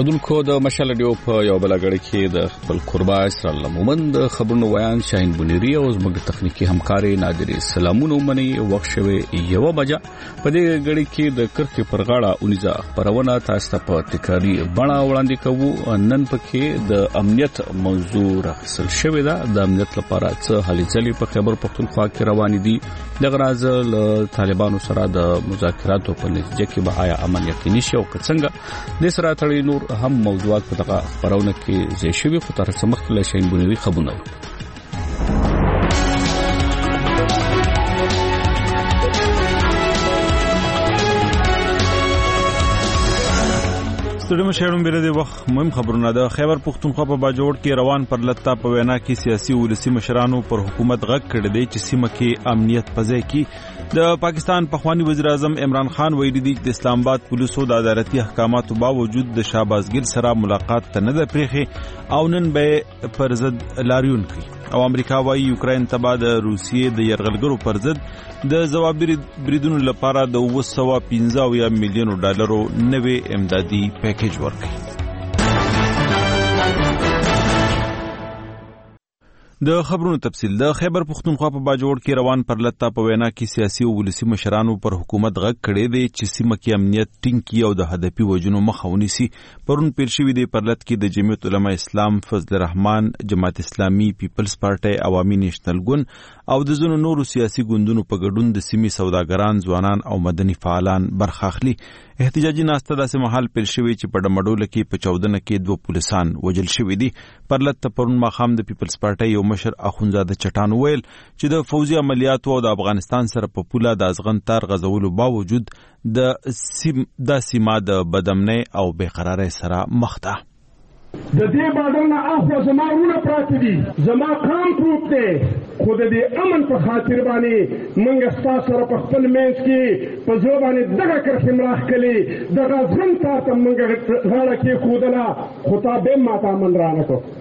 اودونکو د مشال ډیو په یو بلګړی کې د خپل قربا اسرائیل مومند خبرونو ویان شاهین بنيري او زموږ تخنیکی همکاري نادری سلامونه منی وخت شوه یو بجا په دې غړي کې د کرکې پر غاړه اونیزه خبرونه تاسو ته په تکراری بڼه وړاندې کوو. نن پکې د امنیت موضوع راخصل شوې ده. د امنیت لپاره څه هلي ځلې په خیبر پختونخوا کې روان دي. د غراز طالبانو سره د مذاکراتو په نتیجه کې به آیا امن یقیني شي او څنګه د سره تړي نور هم موضوعات په دغه خبرونه کې ځای شوي. خو تر څو مخکې شاهین بنيري خبرونه ستړي مشهورم بیره د وخت مهم خبرونه د خیبر پختونخوا په باجوړ کې روان پر لتا په وینا کې سیاسي ولسی مشرانو پر حکومت غږ کړی دی چې سیمه کې امنیت پځای کې د پاکستان پخوانی وزیر اعظم عمران خان ویلي دی چې اسلام آباد پولیسو د عدالتي احکاماتو باوجود د شهباز ګل سره ملاقات ته نه ده پریخي او نن به پر ضد لاریون کوي. او امریکا وايي یوکرين ته بعد روسیې د يرغلګرو پر ضد د ځوابي بریدونو لپاره د 215 میلیون ډالرو نوې امدادي پیکیج ورکړي. د خبرونو تفصیل د خیبر پختونخوا په باجوړ کې روان پر لتا په وینا کې سیاسي او ولسی مشرانو پر حکومت غږ کړی دی چې سیمه کې امنیت ټینګ کړي او د هدفي وجونو مخه ونیسي. پرون پیر شوی دی پر لت کې د جمعیت علماء اسلام فضل الرحمن جماعت اسلامي پیپلز پارټي عوامي نېشنل ګوند او د زونو نورو سیاسي ګوندونو په ګډون د سیمې سوداګران ځوانان او مدني فعالان برخه اخلي. احتجاجي ناسته داسې محل پیل شوی چې په ډمډوله کې په 14 کې 2 پولیسان وجل شوی دي. پر لت پرون ماخام د پیپلز پارټي یو مشر اخونزاده چټان ویل چې د فوزي عملیاتو او د افغانستان سره په پوله د ازغن تار غزولو باوجود د سیمه د بدامنۍ او بیقراری سره مخ ده. د دې بادل نه اخوا زما ورونه پراته دي، زما قام پروت دی، خو د دې امن په خاطر باندې موږ ستاسو سره په خپل منځ کې په زړه باندې دغه کرښې مراښکلې دغه ازغن تار ته موږ غاړه کېښودله، خو تا بیا ماته امن رانه کړ.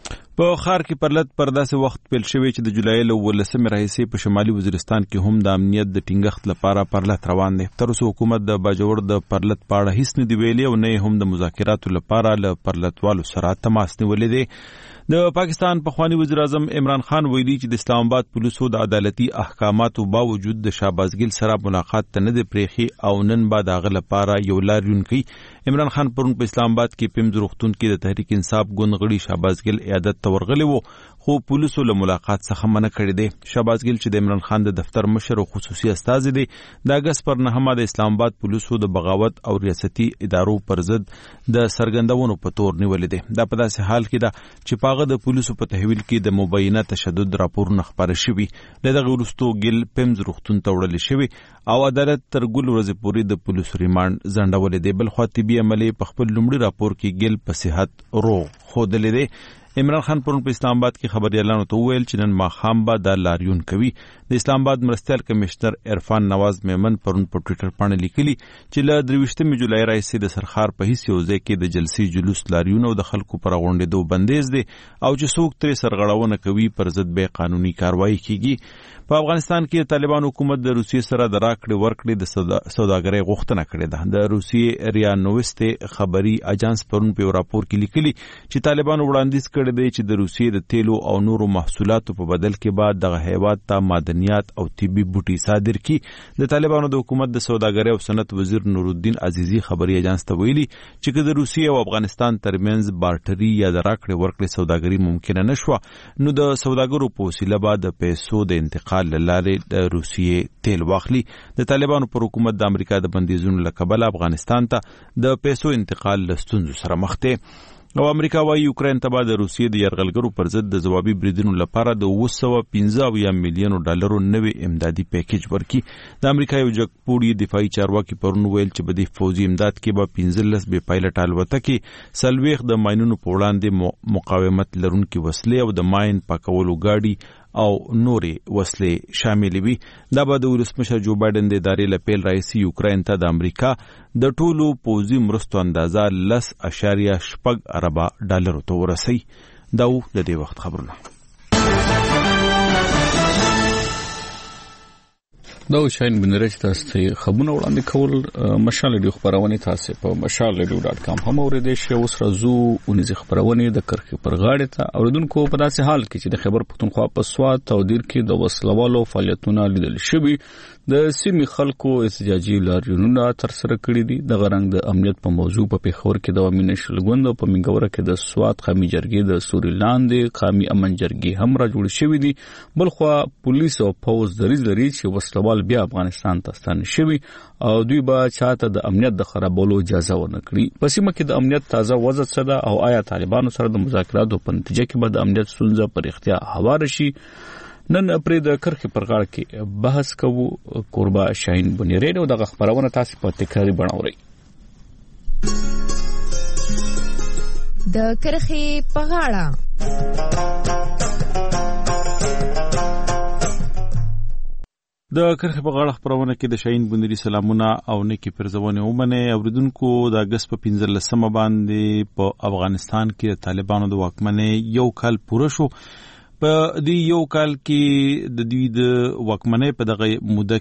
په خار کې پرلت پر داسې وخت پیل شوی چې د جولای له 18 راهیسې په شمالي وزیرستان کې هم د امنیت د ټینګښت لپاره پرلت روان دی. تر اوسه حکومت د باجوړ د پرلت په اړه هیڅ نه دی ویلي او نه هم د مذاکراتو لپاره له پرلتوالو سره تماس نیولې دی. د پاکستان پخوانی وزیر اعظم عمران خان ویلي چې د اسلام آباد پولیسو د عدالتي احکاماتو باوجود د شهباز ګل سره ملاقات ته نه دی پریخي او نن بعد هغه لپاره یو لاریون کوي. عمران خان پرون په اسلام آباد کې پیمز روغتون کې د تحریک انصاف ګوند غړي شهباز ګل عیادت ته ورغلی وو خو پولیسو له ملاقات څخه منع کړی دی. شهباز ګل چې د عمران خان د دفتر مشر او خصوصي استازی دی د اگست پر 9 د اسلام آباد پولیسو د بغاوت او ریاستي ادارو پر ضد د سرګندونو په تور نیولې دی. دا په داسې حال کې ده چې پاغه د پولیسو په تحویل کې د مبینه تشدد راپورونه خبره شوي. دغه وروستو ګل پیمز روغتون ته وړل شوی او عدالت تر ګل ورځې پورې د پولیسو ریماند ځنډولې دی. بل خو طبي عملي په خپل لومړي راپور کې ګل په صحت روغ ښودلې دی. عمران خان پرون په اسلام آباد کې خبريالانو ته وویل چې نن ماښام به د لاریون کوي. د اسلام آباد مرستیال کمشنر عرفان نواز میمن پرون په ټوئیټر باندې لیکلي چې له 23 جولای راځي د سرخار په هیڅ یو ځای کې د جلسې جلوس لاریون او د خلکو پر غونډېدو بندیز دی او چې څوک ترې سرغړونه کوي پر ضد به قانوني کاروایی کیږي. په افغانستان کې طالبان حکومت د روسیې سره د راکړې ورکړې د سوداګرۍ غوښتنه کړې ده. د روسیې ریا نووستي خبري اجانس پرون په راپور کې لیکلي چې طالبان وړاندیز کړی دی چې د روسیې د تیلو او نورو محصولاتو په بدل کې بعد دغه هیواد ته معدنیات او طبي بوټي صادر کړي. د طالبانو د حکومت د سوداګرۍ او صنعت وزیر نورالدین عزیزی خبري اجانس ته ویلي چې د روسیې او افغانستان ترمنځ بارټري یا د راکړې ورکړې سوداګري ممکنه نشوه نو د سوداګرو په وسیله به د پیسو د انتقال لارې د روسیې تیل واخلي. د طالبانو پر حکومت د امریکا د بندیزونو له کبله افغانستان ته د پیسو انتقال له ستونزو سره مخ دی. او امریکا وايي یوکرين ته د روسیې د يرغلګرو پر ضد د ځوابي بریدونو لپاره د 215 میلیون ډالرو نوې امدادي پیکیج ورکړي. د امریکا یو جګپوړي دفاعي چارواکي پرون ویل چې په دې فوزي امداد کې به 15 بې پایلټ الوتکې 40 د ماینونو په وړاندې مقاومت لرونکي وسلې او د ماین پاکولو ګاډي او نورې وسلې شامل وي. دا به د ولسمشر جو بایدن د ادارې له پیل راهیسې یوکرين ته د امریکا د ټولو پوځي مرستو اندازه 10.6 اربه ډالرو ته ورسي. دا د دې وخت خبرونه. دا شاین بنرچ تاسو خبرونه وړاندې کول مشال ریډیو خبرونه تاسو په mashalradio.com هم اوریدئ شی اوس راځو ونې خبرونه د کرخې پر غاړه ته اوریدونکو په داسې حال کې چې د خیبر پختونخوا په سوات او دیر کې د وسلوالو فعالیتونه لیدل شوي د سیمې خلکو احتجاجي لاریونونه تر سره کړي دي د غرنګ د امنیت په موضوع په پیښور کې د امین شلګوند او په منګوره کې د سوات قومي جرګې د سوريلاندې قومي امن جرګې هم را جوړ شوي دي بلخو پولیس او پوز دریز لري چې وسلوال بیا افغانستان ته ستانه شوي او دوی به چاته د امنیت د خرابولو اجازه ورنه کړي په سیمه کې د امنیت تازه وضع څه ده او آیا طالبانو سره د مذاکراتو په نتیجه کې به د امنیت ستونزه پر اختیار هوار شي نن پرې د کرخې پر غاړه کې بحث کوو قربا شاهین بنیریډ او د خبرونه تاسو په تکراری بڼاوري د کرخې په غاړه د کرخې په غاړه خبرونه کې د شاهین بنیری سلامونه او نیکی پرزونه ومنه اوریدونکو د اگست په 15 باندې په افغانستان کې طالبانو د واکمنۍ یو کال پوره شو په دې یو کال کې د دوی د واکمنۍ په دغه موده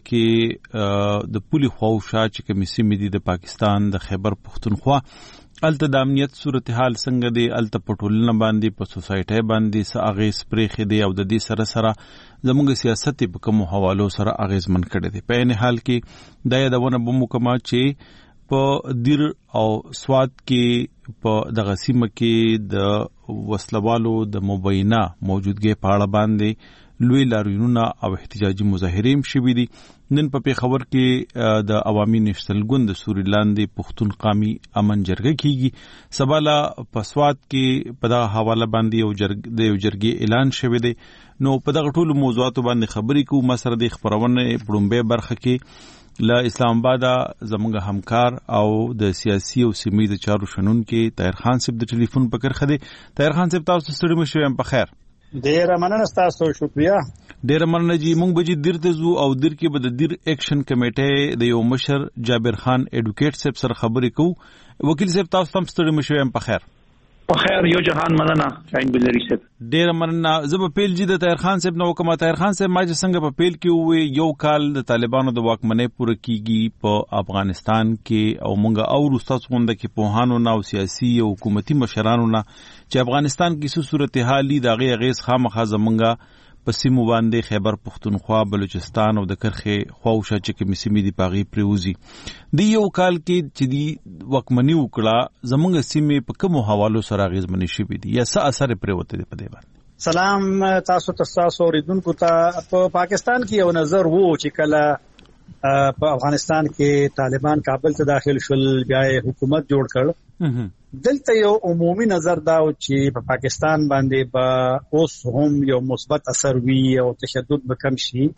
کې د پولي خواوشا چې کمیسي مدي د پاکستان د خیبر پختونخوا الته د امنیت صورتحال څنګه دی الته پټولنه باندې په سوسایټي باندې څه اغیز پرېخي دی او د دې سره سره زموږ سیاست په کوم حوالو سره اغیزمن کړي دي په ان حال کې د یادونه بمو کما چې په دیر او سواد کې په دغه سیمه کې د وسلوالو د مبینه موجودګي په اړه باندې لوی لاریونونه او احتجاجي مظاهرې شوي دي نن په پیښور کې د عوامي نېشنل ګوند د سوريلاندې پښتون قومي امن جرګه کیږي سباله په سواد کې په دغه حواله باندې یو جرګې اعلان شوی دی نو په دغه ټولو موضوعاتو باندې خبرې کوو مسره د خبرونه پړومبه برخه کې له اسلام آباد زموږ همکار او د سیاسي او سیمې چارو شنن کې طاهر خان صاحب د ټلیفون په کرخه دی طاهر خان صاحب تاسو ستړي مشو په خیر ډیر مننه تاسو شکریا ډیر مننه جی مونږ به دیر ته زو او دیر کې به د دیر اکشن کمیټه د یو مشر جابر خان ایډوکیټ صاحب سره خبرې کوو وکیل صاحب تاسو هم ستړي مشو په خیر په خیر یو جهان مننه شاهین بلری صاحب ډیر مننه زب پیل جی د طاهر خان صاحب نو کومه طاهر خان صاحب ما چې څنګه په پیل کې وې یو کال د طالبانو د واکمنۍ پوره کیږي په افغانستان کې او مونږه او استاد غونډه کې پوهانو نه او سیاسي او حکومتي مشرانو نه چې افغانستان کې څه صورتحال دي غیز خامخا زمونږه په سیمو باندې خیبر پختونخوا بلوچستان او د کرخې خواوشا چې کې مسیمې دی پاغي پریوزي دی یو کال کې چې دی وکمنی وکړه زمونږ سیمې په کوم حوالو سره غیزمنې شي دي یا څه اثر پریوته دی په دې باندې سلام تاسو تاسو اوریدونکو ته په پاکستان کې یو نظر وو چې کله په افغانستان کې طالبان کابل ته داخل شول بیا حکومت جوړ کړ دلته یو عمومي نظر دا و چې په پاکستان باندې با اوس هم یو مثبت اثر وی او تشدد به کم شي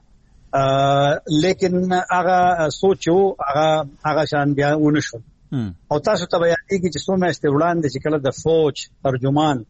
لیکن هغه سوچو هغه شان بیا ونشو او تاسو ته بیانېږي چې څو میاشتې وړاندې چې کله د فوج ترجمان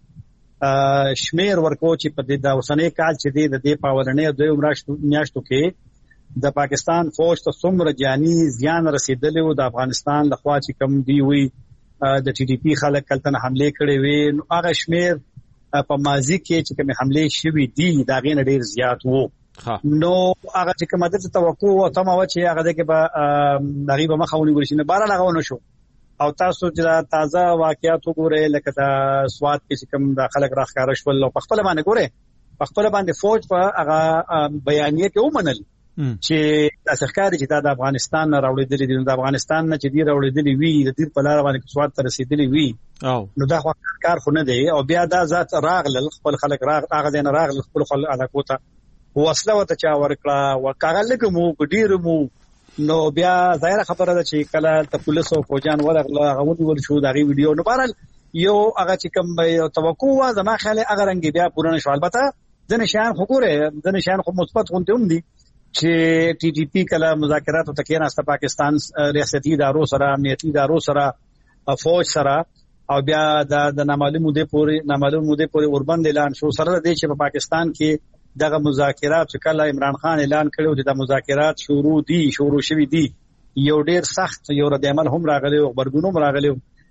شمیر ورکو چې په د اوسنۍ کال چې د دې پاولنې دوه میاشتو کې د پاکستان فوج ته څومره جاني زیان رسیدلی و د افغانستان لخوا چې کم دی وی د ټي ډي پی خلک کلتنه حمله کړې وي نو هغه شمیر په ماضي کې چې کوم حمله شوي دي دا غین ډیر زیات وو نو هغه چې کومه د توقع او تمه و چې هغه د کې به غریبه مخاوني ورشي نه بار لغونه شو او تاسو چې تازه واقعیت وګورئ لکه د سواد کې کوم د خلک راخاره شول او په خپل باندې ګورئ په خپل باندې فوج په هغه بیانیه کې ومنل چې تاسو ښکاري چې د افغانستان نه راوړېدلې دي د افغانستان نه چې دی راوړېدلې وي د دې په لار باندې سواد ته رسیدلې وي نو دا کار خو نه دی او بیا دا ذات راغل خپل خلک هغه دین راغل خپل خلک علاقو ته وسله وته چا ورکړه وکاغه لګمو ډیرمو نو بیا ظاهر خبره ده چې کله ته پولیس او فوجان ورغله غوډي ول شو دا غي ویډیو نو بهرحال یو هغه چې کوم توقع و زما خیال هغه رنګ بیا پوره نشو البته د نشان حقوق د نشان خو مثبت غونډه هم دي چې ټي ټي پی کله مذاکرات او تکیناسته پاکستان ریاستي ادارو سره امنیتي ادارو سره فوج سره او بیا د نامعلوم مودې پورې اوربند اعلان شو سره د چې په پاکستان کې دغه مذاکرات چې کله عمران خان اعلان کړو چې د مذاکرات شروع شوي دي یو ډیر سخت یو رد عمل هم راغلی او خبرګونوم راغلی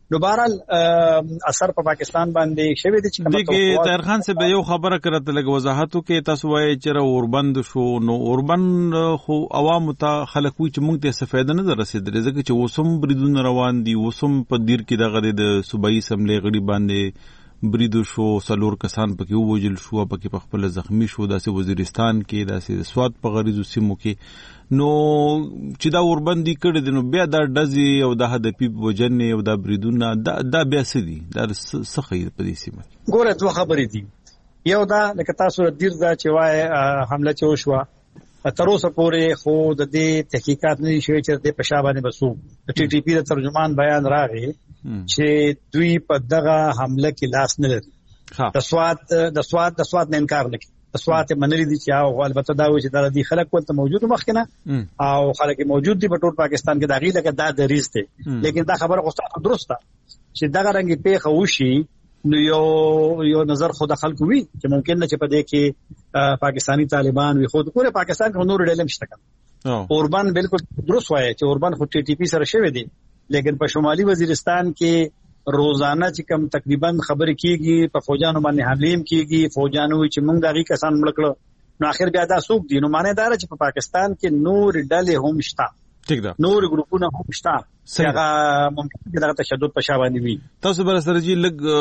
نو بهرحال اثر په پاکستان باندې شوی دی چې دغه طاهر خان صاحب یو خبره کړه لګ وضاحتو کې تاسو وایي چې اوربند شو نو اوربند خو عوام ته خلک وي چې موږ ته استفاده نه رسیدلې ځکه چې وسم بریدونه روان دي وسم په دیر کې دغه د صوبایي اسمبلی غړي باندې بریدو شو سلور کسان پکې ووجل شو پکې په خپل زخمی شو داسې وزیرستان کې داسې سواد په غریزو سیمو کې نو چې دا اوربندي کړي دي نو بیا دا ډزي او د هدفي وجنې او د بریدونه دا بیا سدي دا سخی په دې سیمه ګوره دوه خبرې دي یو دا لکه تاسو دیر دا چې وای حمله چې وشوه تر اوسه پورې خو د دې تحقیقات نه شوي چې د پښابانه بسو د ټي ټي پی د ترجمان بیان راغی چې دوی په دغه حمله کې لاس نه لري د سواد نه انکار نه کوي د سواد منلي دي چې او البته دا و چې د دې خلک ولته موجود مخکنه او خلک موجود دي په ټول پاکستان کې دا غي لکه دا د ریس ته لیکن دا خبره خو درسته چې دغه رنګ پیښه وشي نو یو نظر خود خلکو وی چې ممکن نه چې په دې کې پاکستانی طالبان وي خود پورے پاکستان کې نور ډلم شته کړه اوربان بالکل درست وایي چې اوربان خو ټي ټي پی سره شوی دی لیکن په شمالي وزیرستان کې روزانه چې کم تقریبا خبرې کیږي په فوجانو باندې حملیم کیږي فوجانو چې موږ دغه کسان مړ کړو نو اخر بیا دا څوک دي نو معنی دا چې په پاکستان کې نور ډلې هم شته ټیک ده نور ګروپونه هم شته هغه ممکن چې دا تشدد په شابه وي تاسو بل سره جی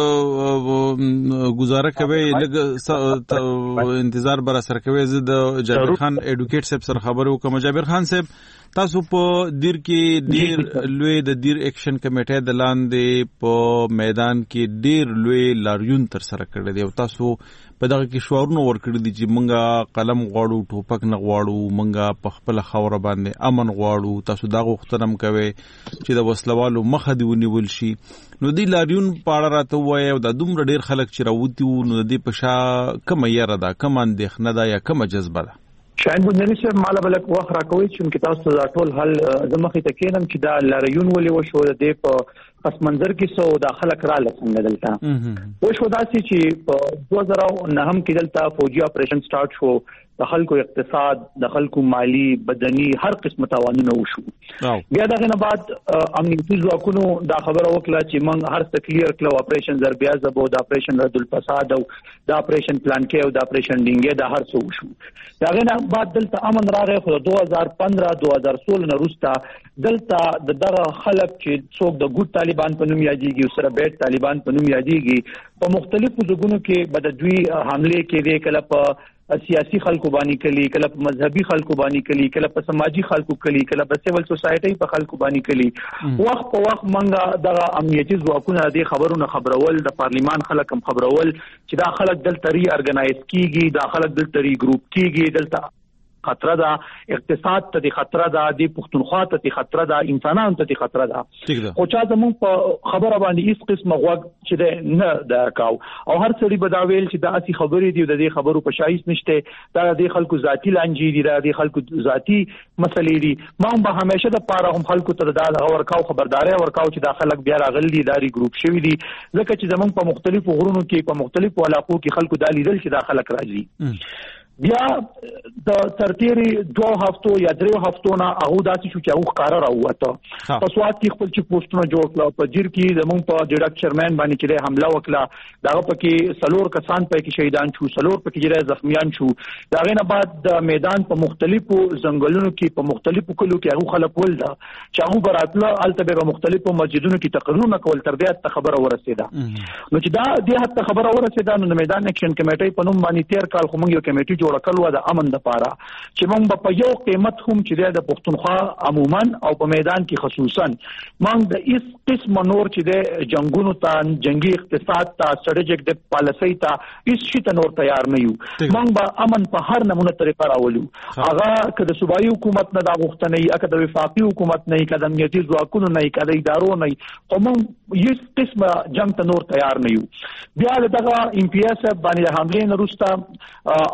لګ گزاره کوي لګ انتظار بر سره کوي زه د جابر خان ایډوکیټ صاحب سره خبرو کوم جابر خان صاحب تاسو په دیر کې ډیر لوی د دیر اکشن کمیټه د لاندې په میدان کې ډیر لوی لاریون تر سره کړی دی او تاسو په دغه کې شعارونه ورکړي دي چې مونږه قلم غواړو ټوپک نه غواړو مونږه په خپل خوره باندې امن غواړو تاسو دا غوښتنه کوي چې د وسلوالو مخه دی ونیول شي نو دی لاریون پاړه راته وای او د دومره ډیر خلک چې راوتی وو نو د پښا کوم یاره دا کوم اندېښنه دا یا کوم جذبه ده شاید بندري صاحب مال بلک وخت راکوي چې تاسو دا ټول حل زمخه تکینم چې دا لاریون ولې وشو د په پس منظر کې سو داخله کرا لسنګ دلته وشو داسې چې په 2009 کې دلته فوجي اپریشن سٹارټ شو د خلکو اقتصاد د خلکو مالی بدني هر قسم تاوانونه وشو بیا دغه نه بعد امنیتي ځواکونو دا خبره وکړه چې موږ هر څه کلیر کړو اپریشن ضربیا زبو د اپریشن رد الفساد او د اپریشن پلان کې او د اپریشن ډینګه د هر څه وشو دغه نه بعد دلته امن راغی خو 2015 2016 نه وروسته دلته دغه خلک چې څوک د ګوت طالبان په نوم یادېږي او سره بیت طالبان په نوم یادېږي په مختلفو ځګونو کې بددوی حمله کوي کله په سیاسي خلکو باندې کلی کله په مذهبي خلکو باندې کلی کله په سماجی خلکو کلی کله په سیول سوسایټي په خلکو باندې کلی وخت په وخت منګه دغه امنیتي ځواکونه د خبرونو خبرول د پارلیمان خلک هم خبرول چې دا خلک دلته ری ارګنایز کیږي دا خلک دلته ری ګروپ کیږي دلته خطر ده اقتصاد ته خطر ده د پښتونخوا ته خطر ده انسانانو ته خطر ده خو چا زمون په خبره باندې هیڅ قسمه غوږ چې نه درکاو او هر څړي بداویل چې دا اسی خبرې دي د دې خبرو په شایست نشته دا د خلکو ذاتی لانجې دي دا د خلکو ذاتی مسلې دي ما هم به همیشه د پاره هم خلکو ته دا ورکاو خبرداري ورکاو چې دا خلک بیا راغلي داري ګروپ شوی دي ځکه چې زمون په مختلفو غرونو کې په مختلفو علاقو کې خلکو د لیدل چې دا خلک راځي بیا د ترتیری 2 هفتو یا 3 هفتو نه هغه داسې شو چې هغه قرار راوته په سواد کې خپل چې پوسټونه جوړ کړل په جیر کې زمون په ډیرکټ چیرمن باندې چې حمله وکړه داغه پکې سلور کسان پکې شهیدان شو سلور پکې جره زخمیان شو داغه نه بعد د میدان په مختلفو ځنګلونو کې په مختلفو کلو کې هغه خلک ول دا چې هغه براتله البته په مختلفو مسجدونو کې تقریرونه کول تر دې خبره ورسېده نو چې دا دې حتی خبره ورسېده نو میدان اکشن کمیټې په نوم باندې 13 کال خو موږ یو کمیټې جوړ کړو د امن لپاره چې موږ په یو قیمت هم چې د پښتونخوا عموما او په میدان کې خصوصا موږ د هیڅ قسم نور چې د جنگونو ته جنگي اقتصاد ته سټریټیک د پالیسي ته هیڅ شي ته نور تیار نه یو موږ به امن په هر نمونه طریقه راولو هغه که د صوبایي حکومت نه دا غوښتنه ای که د وفاقي حکومت نه ای که د امنیتي ځواکونو نه ای که د ادارو نه خو موږ هیڅ قسم جنگ ته نور تیار نه یو بیا دغه ام پی اس باندې حمله نه وروسته اول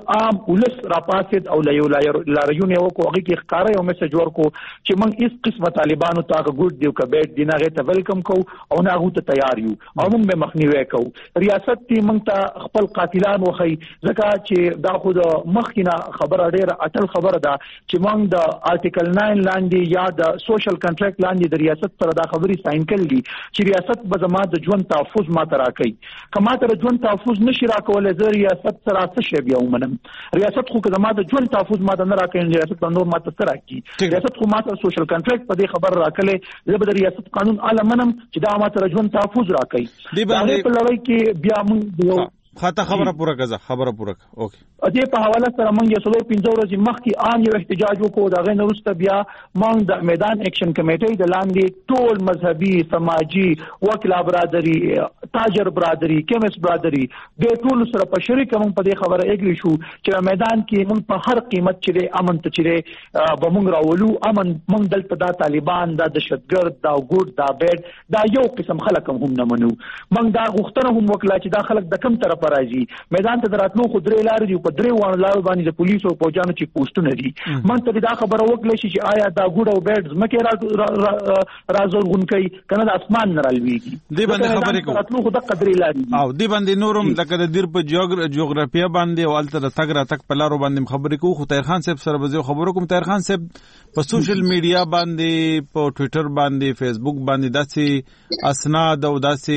عام ولس راپاسید او لاریون یو کو هغه کې ښکارا یو میسج ورکو چې موږ هیڅ قسمه طالبانو ته ګډ دیو کبه دینه غته ویلکم کو او نه غو ته تیار یو او موږ به مخنیوي کو ریاست تی موږ ته خپل قاتلان وخی ځکه چې دا خو د مخکینه خبره ډیره اټل خبره ده چې موږ د آرټیکل 9 لاندې یا د سوشل کنټریکټ لاندې د ریاست سره دا خبري ساين کړل چې ریاست به زما د ژوند تحفظ ما ته راکړي کما ته ژوند تحفظ نشي راکول زه ریاست سره څه شی بیا ومنم ریاست خو زما د ژوند تحفظ ما ته نه راکړي ریاست په نور ما ته سره راکړي ریاست خو ما ته سوشل کنټریکټ په دې خبر راکړي زه به د ریاست قانون اعلی منم چې دا ما ته ژوند تحفظ راکړي دا په لړۍ کې بیا موږ خاطه خبره پوره کړه اوکې دې په حواله سره موږ یو څلور 15 ورځې مخکې عام یو احتجاج وکړو دا غي نورسته بیا موږ د میدان اکشن کمیټې د لاندې ټول مذهبي سماجی وکلا برادری تاجر برادری کیمس برادری د ټول سره په شریک موږ په دې خبره اګری شو چې میدان کې موږ په هر قیمت چې امن ته چې به موږ راولو امن موږ دلته د طالبان د دهشتګرد دا ګډ دا بیډ دا یو قسم خلک هم نه منو موږ دا غوښتنه هم وکړه چې دا خلک د کم طرف راځي میدان ته دراتلو خو درې لارې دی په درې وانه لارو باندې د پولیسو او پوجانو چې پوسټونه دي من ته دا خبره وکړه چې آیا دا ګډ او بیډ زمکه راځون کوي کنه د اسمان نه رالويږي دې باندې خبرې کوم دراتلو خو د قدرې لارې او دې باندې نورم لکه د دیر په جغرافیه باندې او الته د تګ را تک په لارو باندې خبرې کوو خو طاهر خان صاحب سره به خبرو کوم طاهر خان صاحب په سوشل میډیا باندې په ټوئیټر باندې فیسبوک باندې داسې اسناد او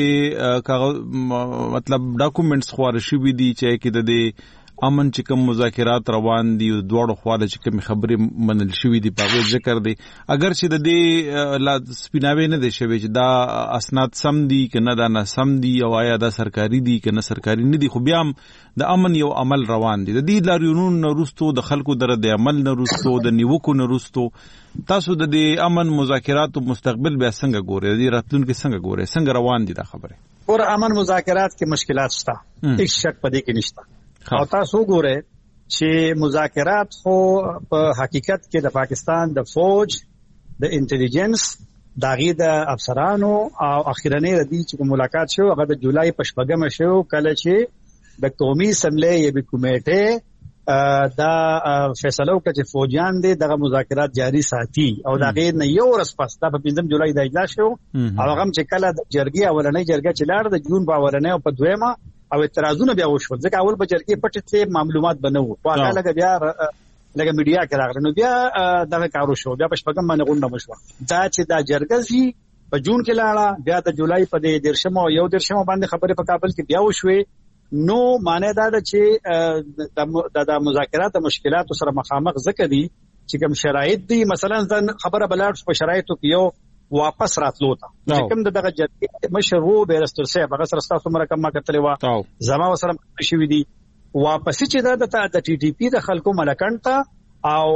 داسې مطلب ډاکومېنټس خور شوي دي چې کې د امن چې کوم مذاکرات روان دي دواړو خواله چې کوم خبرې منل شوې دي په ذکر دي اگر چې د دې سپیناوي نه دي شوی چې دا اسناد سم دي کنه دا نه سم دي او آیا دا سرکاري دي کنه سرکاري نه دي خو بیا د امن یو عمل روان دي د دې لاریونونو نورستو د خلکو د عمل نورستو د نیوکو نورستو تاسو د دې امن مذاکرات او مستقبل بیا څنګه ګورئ د راتلونکو څنګه ګورئ څنګه روان دي دا خبره اور امن مذاکرات کې مشکلات شته هیڅ شک پدې کې نشته او تاسو ګورئ چې مذاکرات خو په حقیقت کې د پاکستان د فوج د انټيليجنس داغي د افسرانو او اخیرنی ردی چې ملاقات شو هغه د جولای په 8 شو کله چې د قومي اسمبلی یې کمیټه دا فیصله وکړه چې فوجیان دغه مذاکرات جاری ساتي او دا غیر نه یو ورځ پس دا په 5 جولای د اجلاس شو او هغه چې کله د جرګي اولنۍ جرګه چې لاړ د جون په اولنۍ او په دویمه او اعتراضونه بیا وشول ځکه اول په جرګې پټ معلومات بنو او هغه لګ بیا لکه میډیا کې راغله نو بیا دا کارو شو بیا په شپږم باندې غونډه وشو دا چې دا جرګه په جون کې لاړه بیا د جولای په 13 یو 13 باندې خبره په کابل کې بیا وشوي نو معنی دا چې د مذاکرات مشکلات سره مخامخ ذکر دي چې کوم شرایط دي مثلا خبره بلاړ په شرایطو کې یو واپس راتلو ته چې کوم دغه جرګې مشرو بیرستر صاحب هغه سره تاسو مره کومه کتلې و زما وسره شوې دي واپس چې د ټي ټي پی د خلکو ملکن ته او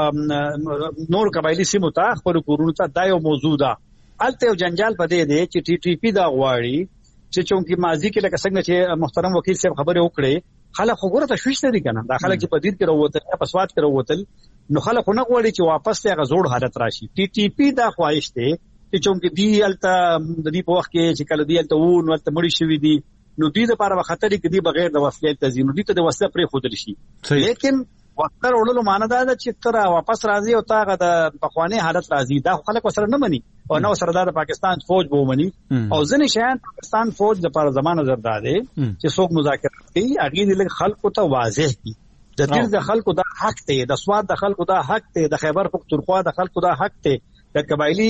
نور قبایلی سیمو ته خپل کورونو ته دا یو موضوع ده الته یو جنجال پدې دی چې ټي ټي پی دا غواړي چې چونکی ماضی کې لکه څنګه چې محترم وکیل صاحب خبره وکړي خلک وګوره ته شوښ نه دي کنه دا خلک چې په دیر کې وروتل په سواد کې وروتل نو خلک نه غواړي چې واپس ته غزوړ حالت راشي ټي ټي پی دا خواهش دی چې چونکی دی الته د دې په وخت کې چې کله دی الته وو نو الته مړی شوی دی نو دې لپاره خطر کې دی بغیر د وسلې تزین دي ته د وسله پرې خودل شي لیکن وخت ورولو معنا دا چې تر واپس راځي او تاغه د پخوانی حالت راځي دا خلک وسره نه مني او نو سره د پاکستان فوج به ومني او ځنې شیان پاکستان فوج د لپاره زمانه زرداده چې څوک مذاکرات کوي هغه د خلکو ته واضح دي د دې د خلکو دا حق ته د سواد د خلکو دا حق ته د خیبر پختونخوا د خلکو دا حق ته د قبایلی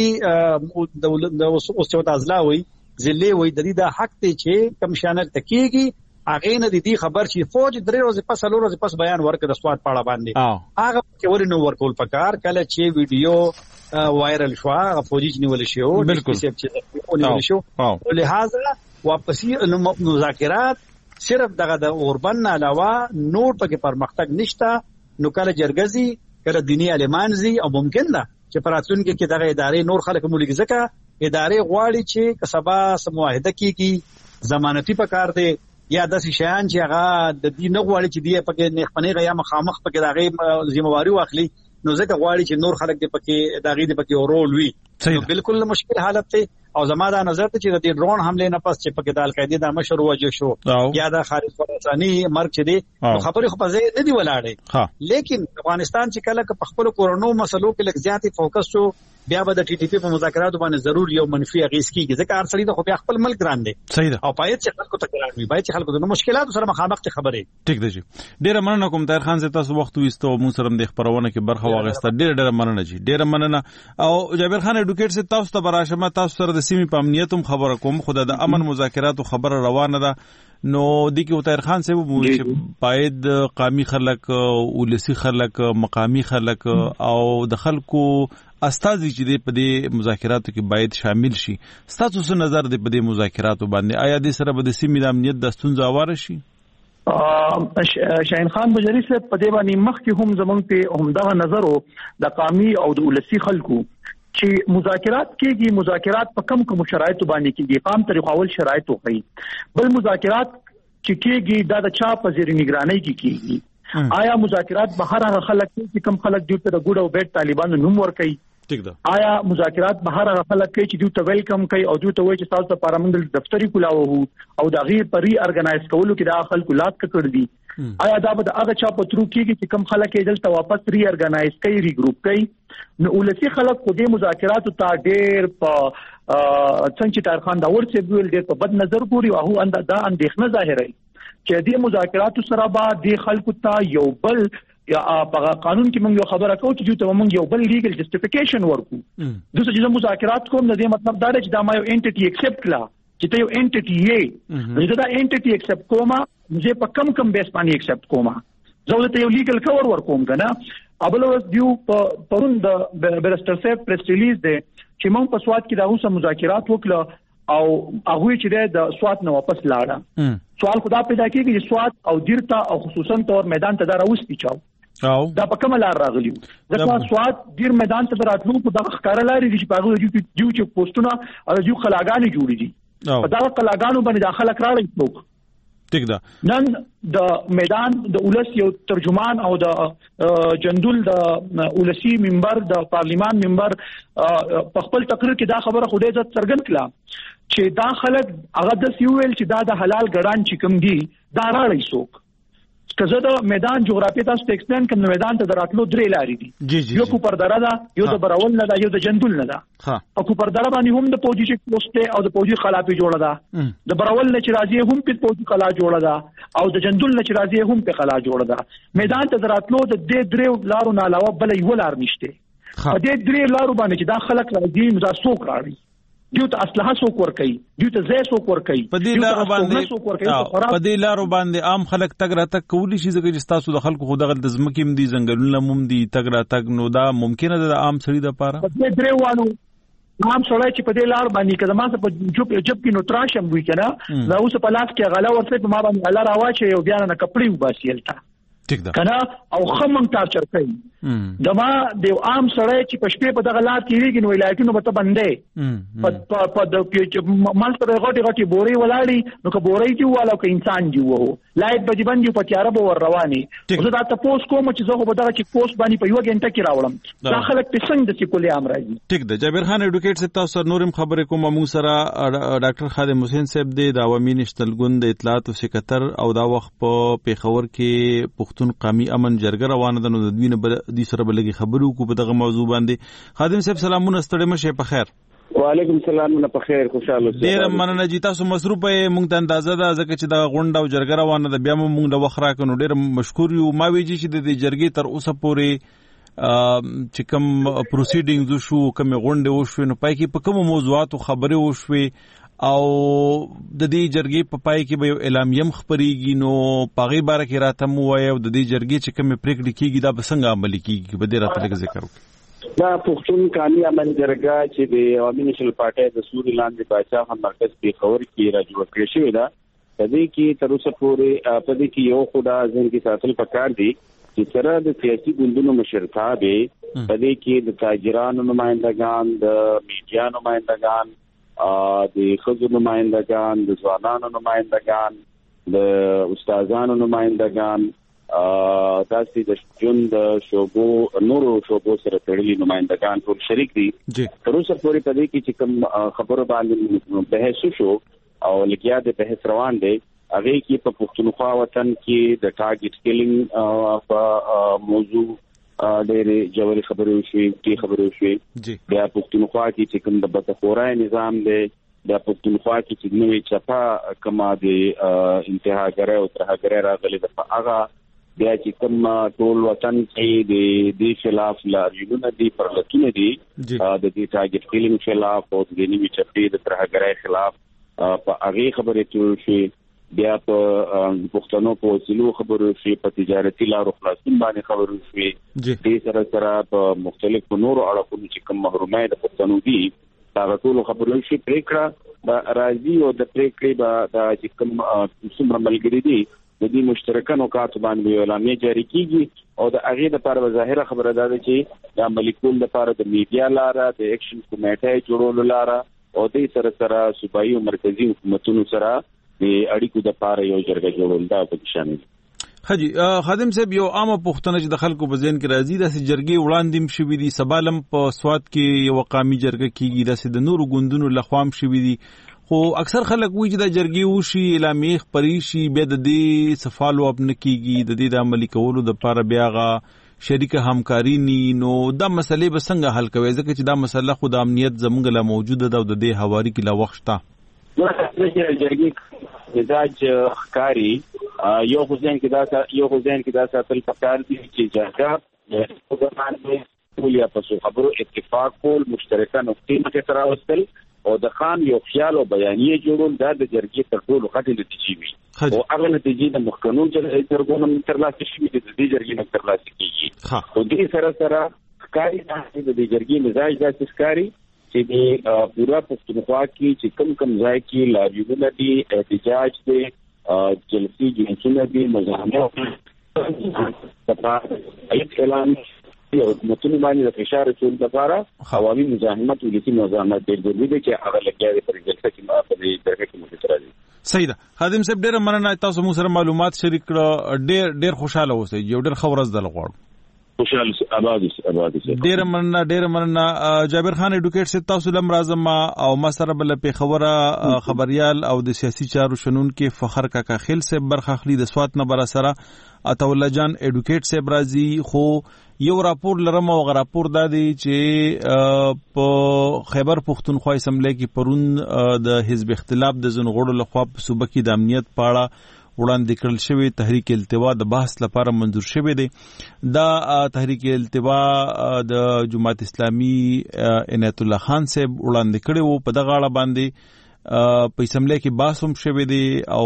د اوسو تازلاوي ځلې وي د دې د حق ته چې کمشنر تکيږي هغه نه دي خبر چې فوج درې ورځې پس لور ورځې پس بیان ورکړ د سواد پاړه باندې هغه کې ورنو ورکول پکار کله چې ویډیو وایرل شو هغه فوجي نیول شو بالکل چې نیول شو ولهدا واپسې مذاکرات صرف دغه د اوربن علاوه نور پکې پرمختګ نشته نو کله جرګزي کله دینی علمانزي او ممکن ده چې پراتون کې دغه ادارې نور خلک مولګ زکه ادارې غواړي چې کسبه سمواهده کیږي ضمانتي پکار دي یا د شیان چې هغه د دې نه غواړي چې دی پکې نخپنی غیا مخامخ پکې دغه ذمہواری واخلي نو ځکه غواړي چې نور خلک دې پکې دغه دې پکې اورول وي بالکل مشکل حالت ته او زما دا نظر ته چې د ډرون حمله نه پس چې پکې د القاعده د مشر وجه شو یا د خارج خراساني مرګ چې دی خبرې خو په ځای نه دی ولاړې لیکن افغانستان چې کله په خپل کورونو مسلو کې لږ زیاتې فوکس شو بیا به د ټي ټي پی په مذاکراتو باندې ضرور یو منفي اغیز کیږي ځکه هر سړی د خو بیا خپل ملک ګران دی او پایت چې خلکو ته ګران وي باید چې خلکو د مشکلاتو سره مخامخ خبرې ټیک دی جی ډیره مننه کوم طاهر خان زه تاسو وخت وستو مو سره د خبرونه کې برخه واغسته ډیره مننه جی ډیره مننه او جابر خان اډوکیټ سے تاسو ته براشمه تاسو سره د سیمې په امنیتوم خبره کوم خدای د امن مذاکراتو خبره روانه ده نو د کې طاهر خان صاحب وو چې باید قومي خلک ولسی خلک مقامی خلک او د خلکو استازي چې په دې مذاکراتو کې باید شامل شي ستاسو څه نظر دی په دې مذاکراتو باندې آیا د سره به د سیمې د امنیت د ستونزې اواره شي شاهین خان بجری صاحب په دې باندې مخکې هم زمونږ په همدغه نظر د قومي او د ولسی خلکو چې مذاکرات کېږي مذاکرات په کوم شرایطو باندې کېږي قام طریقه اول شرایط وخی بل مذاکرات چې کېږي دا د چا په زیر نگرانی کې کېږي آیا مذاکرات بهر هغه خلک چې کم خلک دوی ته د ګډ او بیت طالبانو نوم ورکړي آیا مذاکرات بهر هغه خلک کوي چې دوی ته ویلکم کوي او دوی ته وایي چې تاسو لپاره موږ دفتری کولاو او د غیر پری ارګنایز کولو کې د خلکو لات کړی دي آیا دا به هغه چا په ترو کېږي چې کم خلک یې دلته واپس ری ارګنایز کوي ری ګروپ کوي نو ولسی خلک خو دې مذاکراتو ته ډېر په څنګه چې طاهر خان دا ورته ویل ډېر په بد نظر ګوري او دا اندېښنه ظاهروي چې دې مذاکراتو سره به د خلکو ته یو بل یا په قانون کې موږ یو خبره کوو چې دوی موږ یو بل لیګل جسټیفیکیشن ورکو دوی چې مذاکرات کوم د دې مطلب دا دی چې دا ما یو انټیټي ایکسپټ کړه چې ته یو انټیټي یې زه دا انټیټي ایکسپټ کوم زه په کم بیس باندې ایکسپټ کوم زه ته یو لیګل کور ورکوم کنه ابل دیو پرون د بیرستر صاحب پریس ریلیز دی چې موږ په سواد کې دا اوسه مذاکرات وکړه او هغه چې د سواد نه واپس لاړه سوال خدا پیدا کیږي چې سواد او دیرتا او خصوصا تور میدان ته دراوستي چاو دا په کومه لار راغلیو ځکه سواد ډیر میدان ته راتلو په دغه ښکار لاري چې په هغه چې پوسټونه او جو خلاګانې جوړې دي په دا خلاګانو باندې داخله کراړي څوک ټیک ده نن د میدان د ولس یو ترجمان او د جندول د ولسی منبر د پارلیمان منبر په خپل تقریر کې دا خبره خوده عزت څرګند کړه چې دا خلک هغه د سیویل چې دا د حلال ګډان چې کوم دي دا راړي څوک کزه د میدان جغرافیه تاسو ته ایکسپلین کوم میدان ته دراتلو درې لارې دي یو کوپر دره ده یو د براول نه ده یو د جندول نه ده او کوپر دره باندې هم د پوجي چې پوسټه او د پوجي خلاپي جوړه ده د براول نه چې راځي هم په پوجي خلا جوړه ده او د جندول نه چې راځي هم په خلا جوړه ده میدان ته دراتلو د دې درې لارو نه علاوه بل یو لار نشته په دې درې لارو باندې چې دا خلک راځي مزه سوق راړي دیو ته اسلحه سوق ور کوي دیو ته ځای سوق ور کوي په دې لارو باندې عام خلک تګ را تک کولی شي ځکه چې تاسو د خلکو خو دغه د ځمکې دي ځنګلونه مم دي تګ را تک نو دا ممکنه ده د عام سړي د پاره په دې درې وانو عام سړی چې په دې لار باندې کله ما څه په جب کې نو تراشم وی کنه دا اوس په لاس کې غلا ورته په ما باندې الله راواچي یو بیا نه کپړې وباسیلتا ټیک ده کنه او خمن تارچر کوي دما د عام سړی چې په شپې په دغه لار کې ویږي نو ولایتونو به ته باندې په د مال سره غټي بوري ولاړی نو که بوري دی والا که انسان دی وو لایټ به باندې په تیار به ور رواني زه دا تاسو کوم چې زه په دغه چې پوسټ باندې په یو غنټه کې راوړم دا خلک په څنګه د سکولي امراضي ټیک ده جابر خان اډوکیټ صاحب تاسو نورم خبرې کوم مو سره ډاکټر خادم حسین صاحب د عوامي نشتل ګوند د اطلاعات او سکرټر او دا وخت په پیښور کې پښتون قومي امن جرګه روانه ده نو د دوی نه د سره بلګي خبرو کو په دغه موضوع باندې خادم صاحب سلامونه ستړي مشه په خیر وعلیکم السلام نه په خیر خوشاله ډیر مننه جی تاسو مصروف مونږ ته اندازه ده ځکه چې د غونډه او جرګه روانه ده بیا مونږ د وخت راکنو ډیر مشکور یو ما ویجی چې د جرګې تر اوسه پورې چې کوم پروسیډینګز شو کوم غونډه وشو نو پای کې په کوم موضوعاتو خبرې وشوي او د دې جرګې په پای کې به یو اعلامیه خبريږي نو پاغي باره کې راته مو وایي او د دې جرګې چې کوم پریکړې کیږي دا به څنګه عملي کیږي به دې راته لږ ذکر وکړئ دا پښتون قومي امن جرګه چې د عوامي نېشنل پارټي د سوري لاندې بادشاہ هم مرکز پیښور کې راجوړ کړی شوی دا په دې کې تر اوسه پورې په دې کې یو خدا ځین کې ساتل پکار دي چې سره د سیاسي ګوندونو مشرتابه په دې کې د تاجرانو نمائندگان د میډیا نمائندگان د خزو نمائندگان د ځوانانو نمائندگان د استادانو نمائندگان داسې د ژوند د شوبو نورو شوبو سره تړلي نمائندگان ټول شریک دي تر اوسه پورې په دې کې چې کوم خبرو باندې بحث شو او لګیا د بحث روان دی هغه کې په پښتونخوا وطن کې د ټارګټ کیلینګ په موضوع ډېرې جوړې خبرې وشوي بیا پښتونخوا کې چې کوم د بتخورای نظام دی د پښتونخوا کې چې نوې چپا کما د انتهاګرۍ او ترهګرۍ راغلي د هغه بیا چې کوم ټول وطن کې د دې خلاف لاریونونه دي پرلتونه دي د دې ټارګټ کیلینګ خلاف او د نوې چپې د ترهګرۍ خلاف په هغه خبرې ټول شي بیا په پښتنو په وسیلو خبرو شي په تجارتي لارو خلاصون باندې خبرو شي دې سره په مختلفو نورو اړخونو چې کوم محرومای د پښتنو دي دا ټول خبرو شي پریکړه د راځي او د پریکړې د چې کوم څومره ملګری دي د دې مشترکه نکات باندې اعلامیه جاری کیږي او د هغه لپاره ظاهره خبره ده چې د ملکول لپاره د میډیا لاره د اکشن کمیټه جوړولو لاره او دې سره صوبایي او مرکزی حکومتونو سره د اړیکو د لپاره یو جرګه جوړول دا په شامل حاجی خادم صاحب یو عامه پوښتنه چې د خلکو په ذهن کې راځي د جرګې وړاندې شوې دي سبالم په سواد کې یو قومي جرګه کیږي د نورو ګوندونو لخوا شوې دي خو اکثر خلک وایي چې د جرګې وشي اعلامیه خبري شي بیا د دې سفالو اپ نه کیږي د دې د عملي کولو د لپاره بیا غا شریک همکاري نو دا مسلې به څنګه حل کوي ځکه چې دا مسله خو د امنیت زموږ له موجوده ده او د دې حواري کې لا وخت شته جرګې مزاج ښکاری یو حسین کې دا ساتل پکار دي چې جرګه په باندې ټول یا په خبرو اتفاق کول مشترکه نقطې ته تر راوستل او د خام یو خیال او بیانیه جوړول دا د جرګې تر ټولو غټه نتیجه وي او هغه نتیجه د مخکنو جرګو تر لاسه شي د دې جرګې نه تر لاسه کیږي او دې سره ښکاری د جرګې مزاج د ښکاری چې د پورا پښتونخوا کې چې کوم ځای کې لاریونونه دي احتجاج دي جلسې جلسونه دي مزاحمت په اعلان او حکومتونو باندې د فشار ټول لپاره عوامي مزاحمت ولسی مزاحمت ډېر ضروري دی چې هغه لګیا په جلسه کې ما په دې درجه کې مشترک دي. صحیح ده. خادم صاحب ډېر مننه تاسو مو سره معلومات شریک کړه ډېر خوشاله اوسئ یو ډېر خبرز دل غواړم. خوشاله آبادی ډېر مننه جابر خان اډوکیټ سے تاسو لم راځم او ما سره بل په خبريال او د سیاسي چارو شنون کې فخر کاکا خیل سے برخه خلی د سوات نه بر سره عطاءالله جان اډوکیټ سے برازي خو یو راپور لرم او راپور دادی چې په خیبر پختونخوا اسمبلی کې پرون د حزب اختلاف د زنغړو لخوا په صوبه کې د امنیت پاړه وړاندې کړل شوی تحریک التوا د بحث لپاره منظور شوی دی دا تحریک التوا د جماعت اسلامي عنایت الله خان صاحب وړاندې کړی وو په دغه اړه باندې په اسمبلی کې بحث هم شوی دی او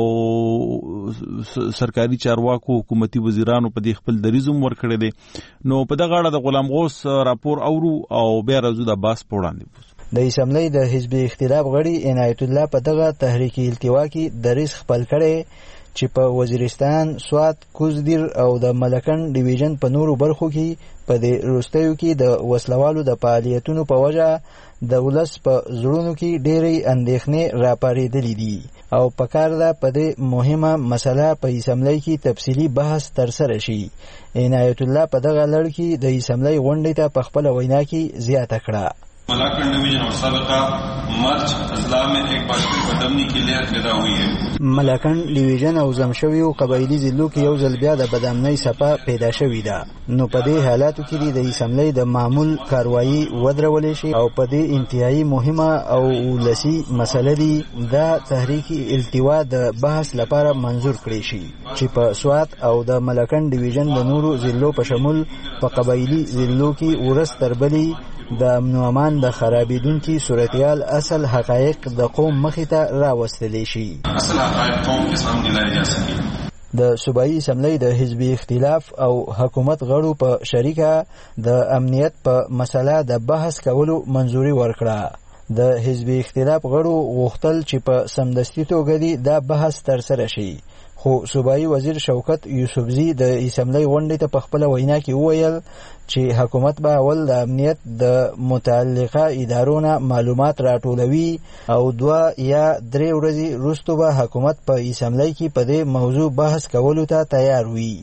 سرکاري چارواکو حکومتي وزیرانو په دې خپل دریزم ورکړی دی نو په دغه اړه د غلام غوث راپور اورو او بیا راځو د بحث په وړاندې د اسمبلی د حزب اختلاف غړي عنایت الله په دغه تحریک التوا کې دریز خپل کړي چې په وزیرستان، سوات، کوزدیر او د ملکن ډیویژن په نورو برخو کې په دې وروستیو کې د وسلوالو د فعالیتونو په وجه د ولس په زړونو کې ډېرې اندېښنې راپارېدلې دي او پکار ده په دې مهمه مسله په اسمبلی کې تفصیلي بحث ترسره شي. عنایت الله په دغه لړ کې د اسمبلی غونډې ته په خپله وینا کې زیاته کړه. ملاکنڈ ڈویژن اور سابقہ مرچ اضلاع میں ایک بار پھر بدامنی کی لہر پیدا ہوئی ہے. ملاکنڈ ډیویژن او زمشویو قبایلی ضلعو کې یو ځل بیا د بدامنۍ څپه پیدا شوې ده. نو په دې حالاتو کې د اسمبلی د معمول کاروایی ودرولې شي او په دې انتهایی مهمه او ولسي مسله دي دا تحریک التوا د بحث لپاره منظور کړی شي چې په سوات او د ملاکنډ ډیویژن د نورو ضلعو په شمول په قبایلی ضلعو کې ورځ تر بلې د امن و امان د خرابېدونکي صورتحال اصل حقایق د قوم مخې ته راوستلی شي. اصل حقایق قوم کے سامنے لائے جا سکے. د صوبایي اسمبلی د حزب اختلاف او حکومت غړو په شریکه د امنیت په مسله د بحث کولو منظوري ورکړه. د حزب اختلاف غړو غوښتل چې په سمدستي توګه دې دا بحث ترسره شي خو صوبایي وزیر شوکت یوسفزي د اسمبلی غونډې ته په خپله وینا کې وویل چې حکومت به اول د امنیت د متعلقه ادارو نه معلومات راټولوي او 2 یا 3 ورځې وروسته به حکومت په اسمبلی کې په دې موضوع بحث کولو ته تیار وي.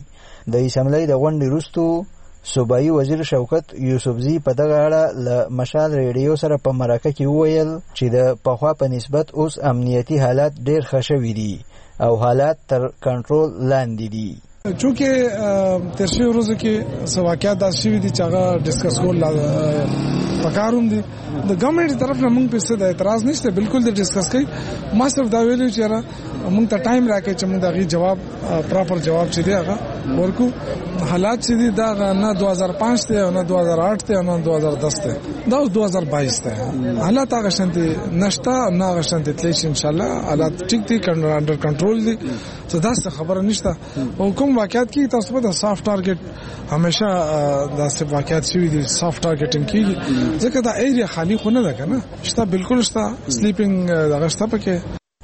د اسمبلی د غونډې وروسته صوبایي وزیر شوکت یوسفزي په دغه اړه له مشال ریډیو سره په مرکه کې وویل چې د پخوا په نسبت اوس امنیتي حالات ډېر ښه شوي دي او حالات تر کنټرول لاندې دي. چونکه تر شي ورځو کې څه واقعیات داسې شوي دي چې هغه ډسکس کول پکاروم دي. د ګورنمنت طرف نه موږ په څه د اعتراض نشته، بالکل د ډسکس کوي. ما صرف دا ویلو چې موږ ته ټایم راکړي چې موږ دغه جواب پراپر جواب چې دی هغه ورکو. حالات چې دي دا نه 2005 ته نه 2008 ته نه 2010 ته، دا 2022 ته. حالات هغه شانتي نشته، نه هغه شانتي تللی ان شاء الله حالات ټیک دي، انډر کنټرول دي. څه داسې خبره نشته. او کوم واقعیت کې تاسو په سافت ټارګټ همیشه داسې واقعیت شوي دي، سافت ټارګټینګ کیږي ځکه دا ایریا خالی خو نه ده کنه، شته بالکل شته سلیپینګ دغه شته پکې.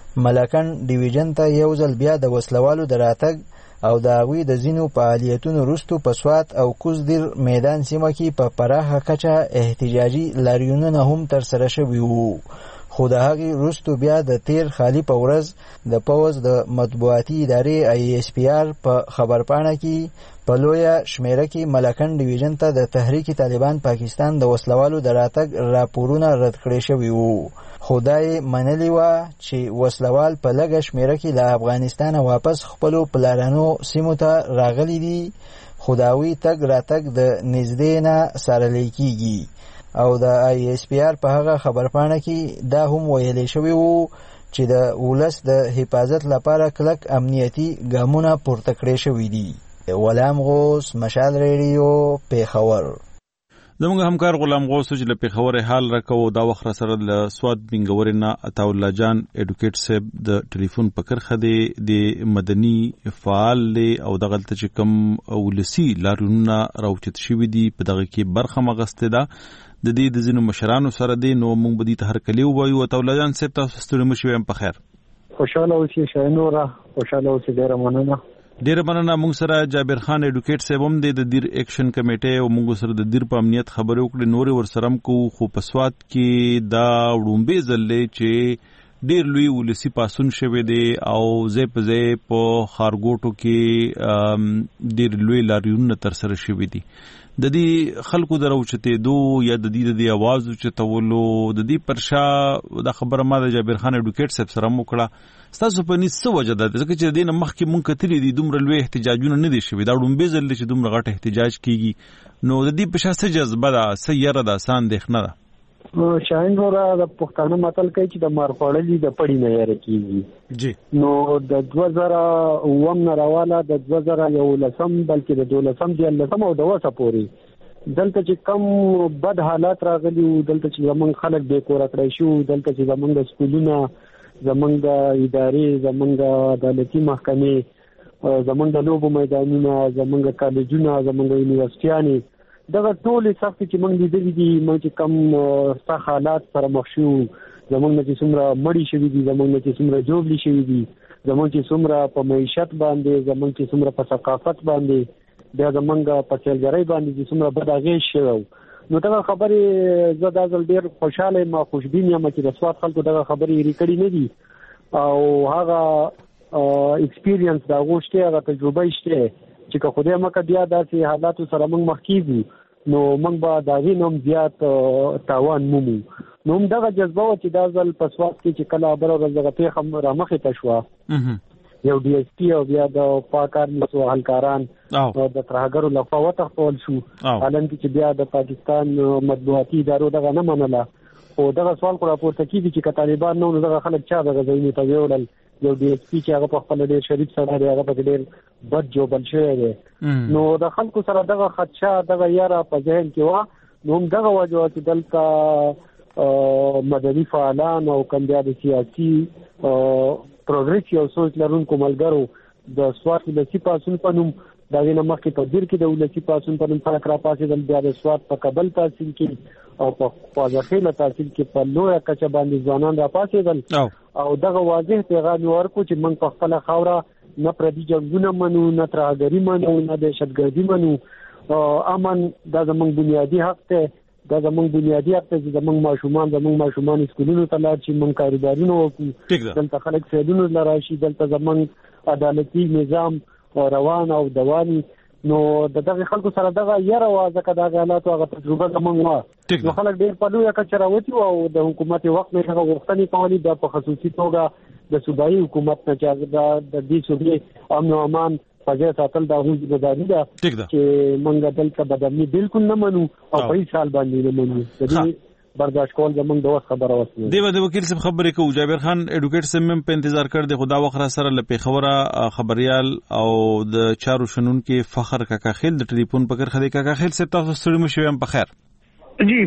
ملکن ډیویژن ته یو ځل بیا د وسلوالو د راتګ او د هغوی د ځینو فعالیتونو وروسته په سوات او کوزدیر میدان سیمه کې په پراخه کچه احتجاجي لاریونونه هم ترسره شوي وو. خو د هغې وروسته بیا د تیر خالي په ورځ د پوځ د مطبوعاتي ادارې ISPR په خبرپاڼه کې په لویه شمیره کې ملکن ډیویژن ته د تحریک طالبان پاکستان د وسلوالو د راتګ راپورونه رد کړي شوي وو. خو دا یې منلې وه چې وسلوال په لږه شمیره کې له افغانستانه واپس خپلو پلارانو سیمو ته راغلي دي، خو د هغوی تګ راتګ د نږدې نه څارلی کیږي. او د ISPR په هغه خبرپاڼه کې دا هم ویلی شوي وو چې د ولس د حفاظت لپاره کلک امنیتي ګامونه پورته کړی شوي دي. غلام غوث، مشال ریډیو، پیښور. زموږ همکار غلام غوث چې له پیښور حال راکوو دا وخت سره له سواد بنګورې نه عطاالله جان ایډوکیټ صاحب د ټلیفون په کرخه دی د مدني فعال دی او دغلته چې کم ولسی لاریونونه راوچت شوي دي په دغه کې برخه مغسته ده د دې د ځینو مشرانو سره دی. نو موږ به دې ته هرکلی ووایو. عطاالله جان صاحب تاسو ستړي مه شئ، په خیر. خوشاله اوسئ شاهنوره، خوشاله اوسئ، ډېره مننه. ډیره مننه. موږ سره جابر خان ایډوکیټ صاحب هم دی د دیر ایکشن کمیټې او موږ سره د دیر په امنیت خبرې وکړې، نورې ورسره هم کوو. خو په سوات کې دا وړومبی ځل دی چې ډیر لوی ولسی پاسون شوی دی او ځای په ځای په ښارګوټو کې ډیر لوی لاریونونه ترسره شوي دي. د دې خلکو د راوچتېدو یا د دې د اواز اوچتولو د دې پر شا دا خبره ما د جابر خان ایډوکیټ صاحب سره هم وکړه. ستاسو په نس څه وجه ده؟ ځکه چې د دې نه مخکې مونږ کتلي دي دومره لوی احتجاجونه نه دي شوي، دا وړومبی ځل دی چې دومره غټ احتجاج کیږي. نو د دې په شا څه جذبه ده، څه یره ده، څه اندېښنه ده؟ شاهین وروره د پښتانه متل کوي چې د مار خوړلي د پړي نه یره کیږي. جی نو د 2009 نه راواله د 2011 بلکې د 2012 او د وسه پورې دلته چې کم بد حالات راغلي وو، دلته چې زمونږ خلک بې کوره کړی شو، دلته چې زمونږ سکولونه، زمونږ ادارې، زمونږ عدالتي محکمې، زمونږ د لوبو میدانونه، زمونږ کالجونه، زمونږ یونیورسيټیانې، دغه ټولې سختې چې موږ لیدلې دي، موږ چې کم سخت حالات سره مخ شو، زمونږ نه چې څومره مړي شوي دي، زمونږ نه چې څومره جوړلي شوي دي، زمونږ چې څومره په معیشت باندې، زمونږ چې څومره په ثقافت باندې، بیا زمونږ په سیلګرۍ باندې چې څومره بد اغېز شوی. نو دغه خبرې زه دا ځل ډېر خوشحاله یم، خوشبین یم چې د سوات خلکو دغه خبرې هېرې کړي نه دي او هغه ایکسپیرینس د هغو شته، هغه تجربه شته چې که خدای مکه بیا داسې حالاتو سره موږ مخ کېږو نو موږ به د هغې نه هم زیات تاوان مومو. نو هم دغه جذبه وه چې دا ځل په سوات کې چې کله بله ورځ دغه پېښه رامخې ته شوه، یو DSP او بیا د پاک آرمي څو اهلکاران د ترهګرو لخوا وتښتول شو، حالانکه چې بیا د پاکستان مطبوعاتي ادارو دغه نه منله. خو دغه سوال خو راپورته کېږي چې که طالبان نه وو نو دغه خلک چا دغه ځایونو ته ویوړل. یو DSP چې هغه په خپله ډېر شریف سړی دی، هغه پکې ډېر بد جوبل شوی دی. نو د خلکو سره دغه خدشه، دغه یاره په ذهن کې وه. نو هم دغه وجه وه چې دلته مدني فعالان او کوم بیا د سیاسي پروګریسیو او سوچ لرونکو ملګرو د سوات ولسي پاڅون په نوم د هغې نه مخکې په دیر کې د ولسي پاڅون په نوم خلک راپاڅېدل، بیا د سوات په کابل تحصیل کې او په خوازخیله تحصیل کې په لویه کچه باندې ځوانان راپاڅېدل او دغه واضح پیغام یې ورکړو چې موږ په خپله خاوره نه پردي جنګونه منو، نه ترهګري منو، نه دهشتګردي منو. امن دا زموږ بنیادي حق دی، دا زموږ بنیادي حق دی چې زموږ ماشومان سکولونو ته لاړ شي، موږ کاروبارونه وکړو، دلته خلک سیلونو ته راشي، دلته زموږ عدالتي نظام روان او دواني. نو دغه خلکو سره دغه یره ځکه د حالاتو هغه تجربه زمونږ و نو خلک ډېر په لویه کچه راوتي او د حکومت وخت نه هغه غوښتنې کولې د په خصوصي توګه د صوبایي حکومت نه چې د دې صوبې امن او امان فجاه ساتل د حکومتداري ده چې موږ دلته بدامني بالکل نه منو او په هیڅ حال باندې نه منو برداشت کول زمونږ د وخت خبره وسه دی د وکیل صاحب خبرې کو جابر خان ایډوکیټ سم په انتظار کړ د خدا وخره سره لپاره خبره خبريال او د چارو شنون کې فخر کاکا خیل د ټلیفون پکړ خدي کاکا خیل سره تاسو ستړي مو شوم په خیر جی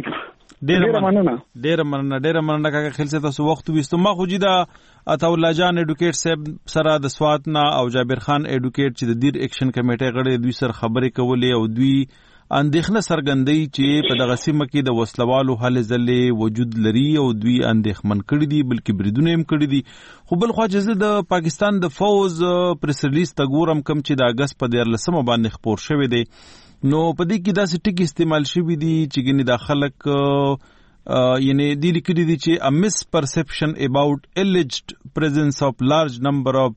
ډیر مننه کاکا خیل سره تاسو وخت وستو ما خو جی دا عطا الله جان ایډوکیټ صاحب سره د سواتنا او جابر خان ایډوکیټ چې د دیر اکشن کمیټه غړي دوی سره خبرې کولې او دوی اندېښنه څرګندوي چې په دغه سیمه کې د وسلوالو هلې ځلې وجود لري او دوی اندېښمن کړي دي بلکې بریدونه هم کړي دي خو بل خو چې د پاکستان د فوز پریس ریلیز ته ګورم کم چې د اگست په 14 باندې خبر شوی دی نو په دې کې داسې ټکی استعمال شوی دي چې ګنې د خلک یعنی د لیکلي دي چې a misperception about alleged presence of large number of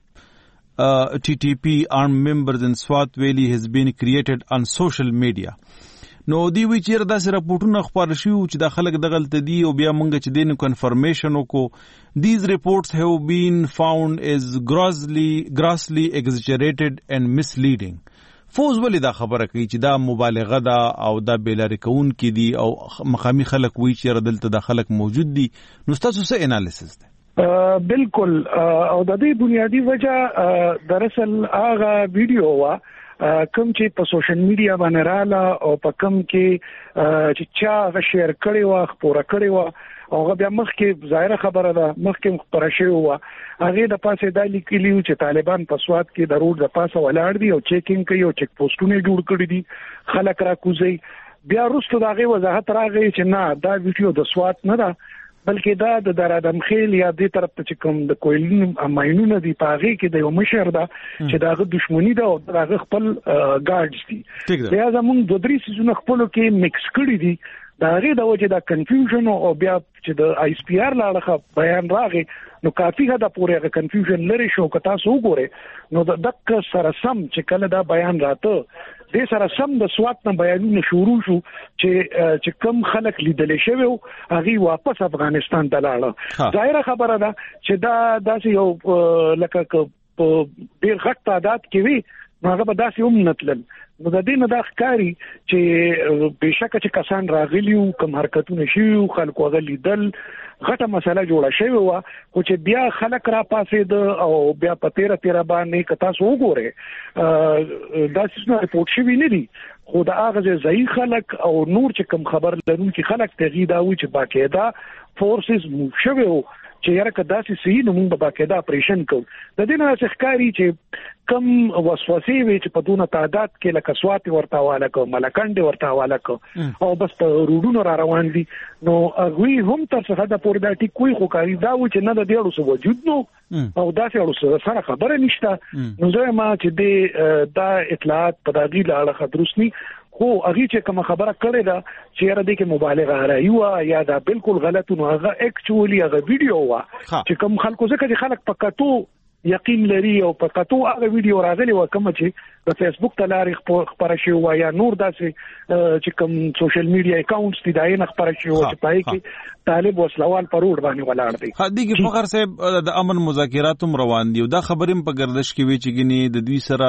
TTP armed members in Swat Valley has been created on social media. نو دی وی چیر داسې راپورټونه خبر شي چې د خلک د غلطه دي او بیا مونږ چې دین کنفرمیشن وکړو these reports have been found as grossly exaggerated and misleading. فوز ولی دا خبره کوي چې دا مبالغه ده او دا بیلاری کون کې دي او مقامی خلک وی چیر دلته د خلک موجود دي نو تاسو څه انالیسس ده بالکل او د دې بنیادی وجہ دراصل هغه ویډیو وا کوم چې په سوشل میډیا باندې رااله او په کوم کې چې چا شیر کړي وا خبره کړي وا او بیا مخکې ظاهره خبره ده مخکې خبره شوی وا هغه د پاسه د لیکلیو چې طالبان په سواد کې د روډ د پاسه ولاړ دي او چیکینګ کوي او چیک پوسټونه جوړ کړي دي خلک را کوزي بیا وروسته دغه وضاحت راغی چې نه دا ویډیو د سواد نه ده بلکې دا د درادم خیل یا د طرف ته کوم د کویلین اماینونه دی پاغي کې د یو مشر دا چې داغه دښمنی دا او داغه خپل ګارډز دي بیا زموږ د درې سيزونه خپل کې مکس کړی دي دا غي د وجه دا کنفیوژن او بیا چې د آی اس پی آر لاړه بیان راغی نو کافي دا پوره کنفیوژن لري شو که تاسو وګورئ نو د دک سره سم چې کله دا بیان راته د سره سم د سوات نه بیانونه شروع شو چې کم خلک لیدل شوی هغه واپس افغانستان ته لاړه ظاهره خبره ده چې دا داسې یو لکه ډیر غټ تعداد کې وي هغه به داسې هم نتلل نو د دې نه دا ښکاری چې بهشکه چې کسان راغلیو کوم حرکتونه شي خلکو غلي دل غټه مسله جوړه شوی و خو چې بیا خلک را پاسې او بیا په 13 باندې کتا سو وګوره دا څه رپورټ شوی نه دی خو دا هغه ځای خلک او نور چې کوم خبر لرونکي خلک تغیدا وي چې باقاعده فورسز موو شوی و چې یاره کدا سي سي نو موږ باقاعده اپریشن کوو د دې نه ښکاری چې کم وسوسې وي چې په دونه تعداد کې لکه سوات ورته والا کو ملکند ورته والا کو او بس په روډونو را روان دي نو هغه هم تر څه د پور د ټیکوي خو کاری دا و چې نه د ډیرو سو وجود نو او دا سره خبره نشته نو زه ما چې دا اطلاعات په دغه لاله خدرسني خو هغه چې کوم خبره کړې ده چې را دې کې مبالغه رايو یا دا بالکل غلط نو هغه اکچوالي هغه ویډیو وا چې کوم خلکو ځکه خلک پکاتو یقین لري او پکاتو هغه ویډیو راغلی و کوم چې د فیسبوک ته لارې خبره شي و یا نور داسې چې کوم سوشل میډیا اکاونټس دي دا یې خبره شي او چې پای کې طالب وسلوال پر روډ باندې ولاړ دي هدي فخر صاحب د امن مذاکرات هم روان دي او دا خبرې په گردش کې وی چې ګني د دوی سره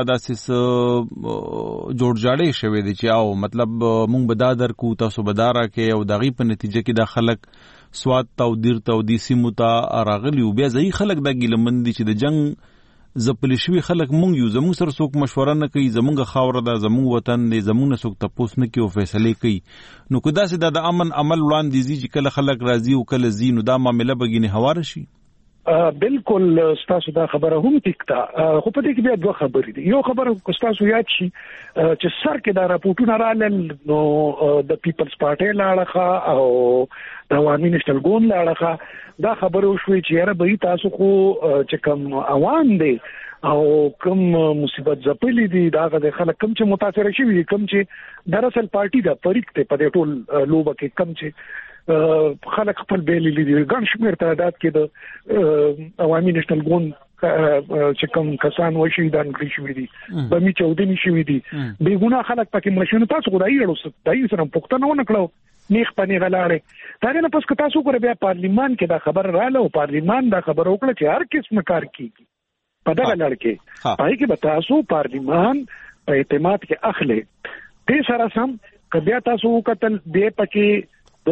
داسې جوړ جاړې شوی دي چې او مطلب مونږ به دا درکو تاسو بداره کې او دغه په نتیجه کې د خلک سواد تا او دیر تا او دی سیمو تا راغلی او بیا ځای خلک د ګیلمن دي چې د جنگ زپلی شوی خلک مونږ یو زموږ سره څوک مشوره نه کوي زموږ خاور ده زموږ وطن دی زموږ نه څوک تاسو نه کوي او فیصله کوي نو کو داسې د امن عمل وړاندې دي چې کله خلک راضي او کله زینو دا معاملې بګینه هوار شي بالکل تاسو دا خبره هم ټیکتا خو په دې کې بیا دوه خبرې دي یو خبره تاسو یاد شي چې سر کې دا راپورټونه رالل نو د پیپلز پارټي لاړه او د عوامي نېشنل ګوند لاړه دا خبره وشوي چې یاره به تاسو خو چې کوم عوام دي او کوم مصیبت زپلې دي دا غو خلک کوم چې متاثر شي کوم چې دراصل پارټي دا فریق ته په دې ټول لوبه کې کوم چې خلک خپل بیلې دي ګڼ شمېر تعداد کې د عوامي نېشنل ګوند چې کوم کسان وشهیدان کړی شوی دي بمی چودنی شوی دي به ګناه خلک پکې مشنه تاسو خدای اړو دای سره پښتنه ونه کړو نیخ پنی غلاړې دا نه پس که تاسو ګره بیا پارلیمان کې دا خبر رااله او پارلیمان دا خبر وکړه چې هر قسم کار کیږي په دغه لړ کې پای کې به تاسو پارلیمان په اعتماد کې اخلي دې سره سم کبیا تاسو وکتل دې پکې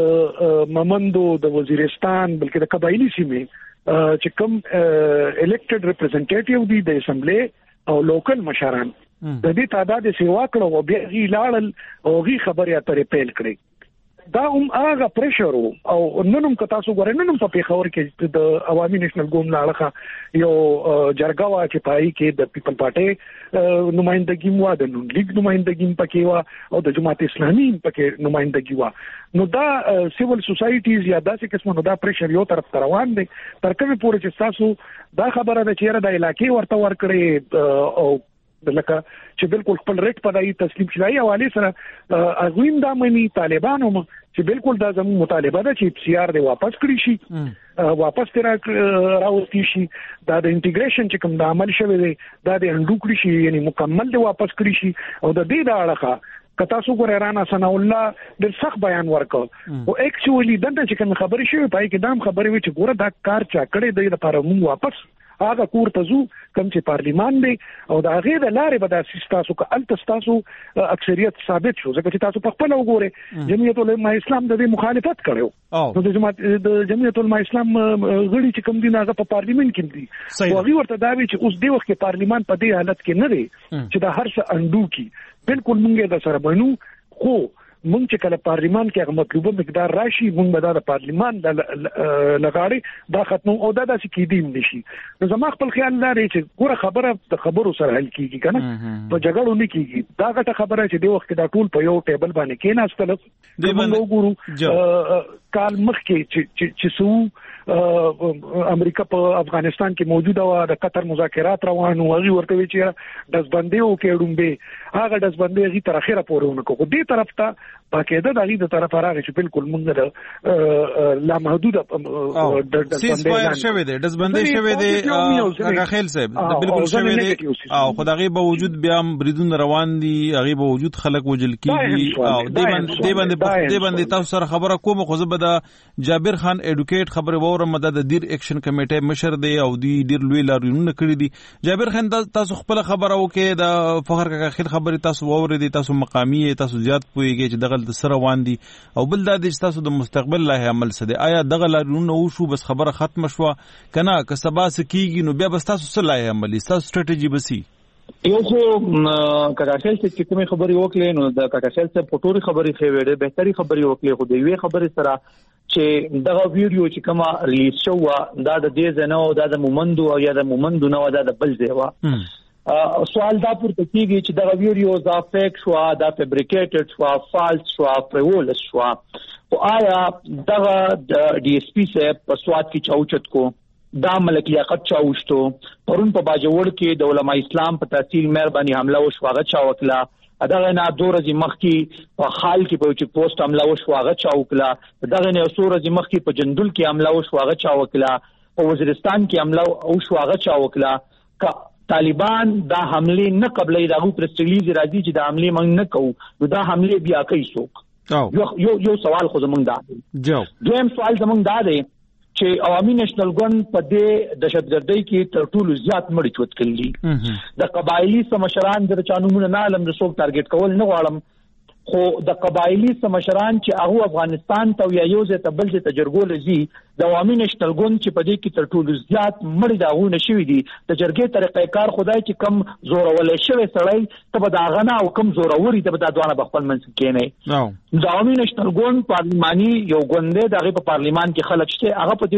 د ممندو د وزیرستان بلکې د قبایلی سیمې چې کوم الیکټډ ریپرزنټیټیو دي د اسمبلی او لوکل مشران د دې تعداد سیوا کړو او بیا غي لاړل او غي خبرې اترې پیل کړې دا هغه پریشر او ننوم که تاسو ګورئ ننوم په پیښور کې د عوامي نېشنل ګوند لاړه یو جرګه وا چې پای کې د پیپل پارټي نمائندګي مو د نون لیگ نمائندګي پکې وا او د جماعت اسلامي پکې نمائندګي وا نو دا سیول سوسایټیز یا داسې قسمه نو دا پریشر یو طرف روان دي تر کومه پورې چې تاسو دا خبره ده چې د علاقې ورته ورکړي او لکه چې بالکل خپل ریټ پدای تسلیم شلای حواله سره اغوین د منی طالبانو چې بالکل دا زموږ مطالبه ده چې پی آر دی واپس کړی شي واپس تر راوستي شي دا د انټیګریشن چې کوم د عمل شوی دی دا د انډو کړی شي یعنی مکمل دی واپس کړی شي او د دې د اړه کتا سو ګور رانا ثنا الله د سخت بیان ورکو او اکچولی دغه چې کوم خبرې شوی پای کې دام خبرې وي چې ګوره دا کار چا کړی دی لپاره موږ واپس هغه کور ته زو کوم چې پارلیمان دی او دا غیر لارې به د تاسو کا التستاسو اکثریت ثابت شو ځکه چې تاسو په خپل وګوره جمعیت العلماء اسلام د مخالفت کړو نو د جمعیت العلماء اسلام غړي چې کوم دي هغه په پارلیمان کې دي او هغه ورته دا وی چې اوس دی وخت کې پارلیمان په دې حالت کې نه دی چې دا هر څه انډو کی بالکل مونږه د سره بنو خو مونږ چې کله پارلیمان کې هغه مطلوبه مقدار راشي مونږ به د پارلیمان د لغاړي دا ختم او دا د سکیدیم نشي نو زما خپل خیال لري چې ګوره خبره د خبرو سره حل کیږي کنه په جګړو نه کیږي دا غټه خبره چې د وخت دا ټول په یو ټیبل باندې کېناستل د موږ ګورو کال مخکې چې سو امریکا په افغانستان کې موجوده و د قطر مذاکرات روانو هغه ورته وی چې دزبندي او کې ډومبه هغه دزبندي غي تر اخره پورې ونکو خو دې طرف ته باقاعده د غي د طرف راغی چې بالکل مونږ د لا محدود د سیسفایر شوی دی دزبندي شوی دی هغه خیل صاحب بالکل شوی دی او خدای به وجود بیا بریدون روان دي هغه به وجود خلک وجل کیږي او دې باندې تاسو سره خبره کوم خو زه د جابر خان اډوکیټ خبره وره مدد د دیر اکشن کمیټه مشر دی او دی ډیر لوی لارونه کړی دي جابر خان تاسو خپل خبره وکړه د فخر کا خیر خبره تاسو وره دي تاسو مقامی تاسو زیات پويږئ چې دغه د سره وان دي او بل د دې تاسو د مستقبل له عمل سره آیا دغه لارونه وشو بس خبره ختم شوه کنه که سبا سکیږي نو بیا بس تاسو سره له عمل تاسو سټریټجی بسی یو خو کاکاشل چې کومې خبرې وکړې نو د کاکاشل څخه پټوري خبرې خوي بهتري خبرې وکړې خو د یوې خبرې سره چې دغه ویډیو چې کومه ریلیز شو دا د دې زنه او د مومندو او یا د مومندو نو دا د بل ځای و سوال دا پورته کیږي چې دغه ویډیو دا فیک شو دا فیبریکیټډ شو فالس شو پریولس شو او آیا دغه ډي اس پی سے په سواد کې چاوچت کو دا ملک لیاقت چاوشتو پرون په باجوړ کې د علماء اسلام په تحصیل مهرباني حمله وشو هغه چاوکلا دغه نه دورځي مخکي په خال کې په چک پوسټ حمله وشو هغه چاوکلا دغه نه سورځي مخکي په جندل کې حمله وشو هغه چاوکلا په وزیرستان کې حمله وشو هغه چاوکلا طالبان دا حمله نه قبلې دغه پرستلیز راځي چې دا حمله موږ نه کوو نو دا حمله بیا کوي څوک یو سوال خو زمونږ دا دویم سوال زمونږ دا دی چې عوامي نېشنل ګوند په دې دهشتګردۍ کې تر ټولو زیات مړي چوت کړي د قبایلی سمشران د چانومونه نه علم د څوک ټارګټ کول نه غواړم خو د قبایلی سمشران چې هغه افغانستان ته یا یو ځای ته بل ځای ته جرګول زی د عوامي نېشنل ګوند چې په دې کې تر ټولو زیات مړي داغونه شوي دي د جرګې طریقې کار خدای چې کم زورولې شوی سړی ته به دا غنا او کم زوروري ته به دا دوانه بخپل منځ کې نه د عوامي نېشنل ګوند پارلماني یو ګوند دی دغه په پارلیمان کې خلک شته هغه په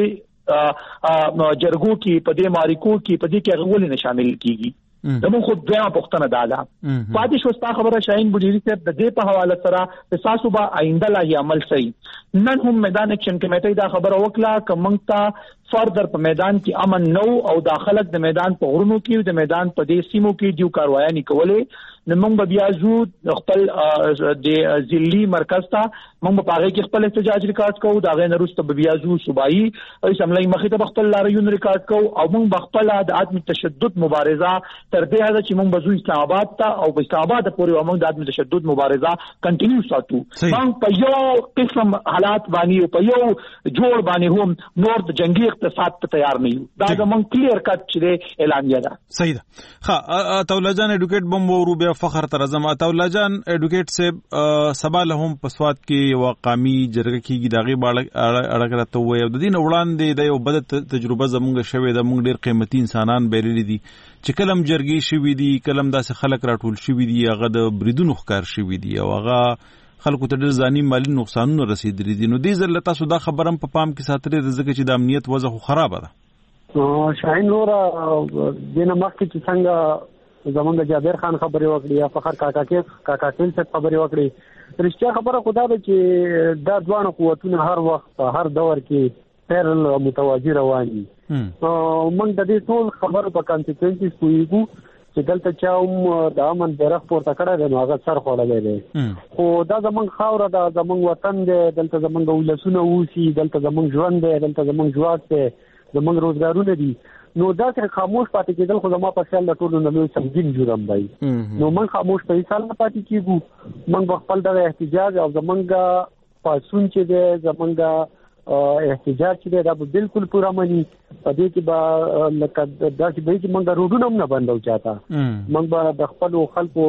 دې جرګو کې په دې ماریکو کې په دې کې هغه ولې نه شامل کیږي دمو خو بیا پښتنه دادا پاتې شوستا خبره شاهین بډيري ته د دې په حواله سره تاسو به آینده لا عمل صحیح نن هم میدان اکشن کمیټې دا خبره وکړه چې موږ ته فردر په میدان کې امن نو او داخلك د میدان په غرونو کې د میدان په دې سیمو کې دیو کاروایي کولې موږ به بیا زو خپل د ضلعي مرکز ته موږ په هغه کې خپل احتجاج ریکارډ کوو دا غي نرسته به بیا زو صوبایي اسمبلی مخې ته خپل لاریون ریکارډ کوو او موږ خپل د عدم تشدد مبارزه تر دې حد چې موږ به زو اسلام آباد ته او په اسلام آباد پورې موږ د عدم تشدد مبارزه کنټینیو ساتو موږ په یو قسم حالات باندې په یو جوړ باندې هم نور د جنگي اقتصاد ته تیار نه یو دا زموږ کلیر کټ چې اعلان ده صحیح ده ها تولا جان اډوکیټ بم ورو بیا فخر تر اعظم تولا جان اډوکیټ سے سبا له هم پسواد کې واقامي جرګه کېږي داغي اړه راته وي او د دین وړاندې د یو بد تجربه زموږ شوي د موږ ډیر قیمتي انسانان بیرلي دي چې کلم جرګي شوي دي کلم داسې خلک راټول شوي دي هغه د بریدونو ښکار شوي دي او هغه خلکو ته ډېر ځاني مالي نقصانونه رسیدلي دي نو دې ځل تاسو دا خبره هم په پام کې ساتلې ده ځکه چې د امنیت وضع خو خرابه ده شاهین نور دینه مخکې چې څنګه زمونږ جابر خان خبرې وکړي یا فخر کاکاکیل څخه خبرې وکړي رښتیا خبره خدا ده چې دا دوه قوتونه هر وخت هر دور کې پیرل متوازی روان دي موږ د دې ټول خبرو په کانسیکوینسز پوهیږو چې دلته چا د امن بیرغ پورته کړی دی نو هغه سر خوړلی دی خو دا زموږ خاوره ده زموږ وطن دی دلته زموږ ولسونه اوسي دلته زموږ ژوند دی دلته زموږ ځواک دی زموږ روزګارونه دي نو داسې خاموش پاتې کېدل خو زما په خیال د ټولو نه لوی سنګین جرم دی نو موږ خاموش په هیڅ حال نه پاتې کېږو موږ به خپل دغه احتجاج او زموږ پاڅون چې دی زموږ احتجاج چې دا به بالکل پورا مني په دې کې به لکه دا چې به چې موږ روډونه هم نه بندو چاته موږ به د خپل خلکو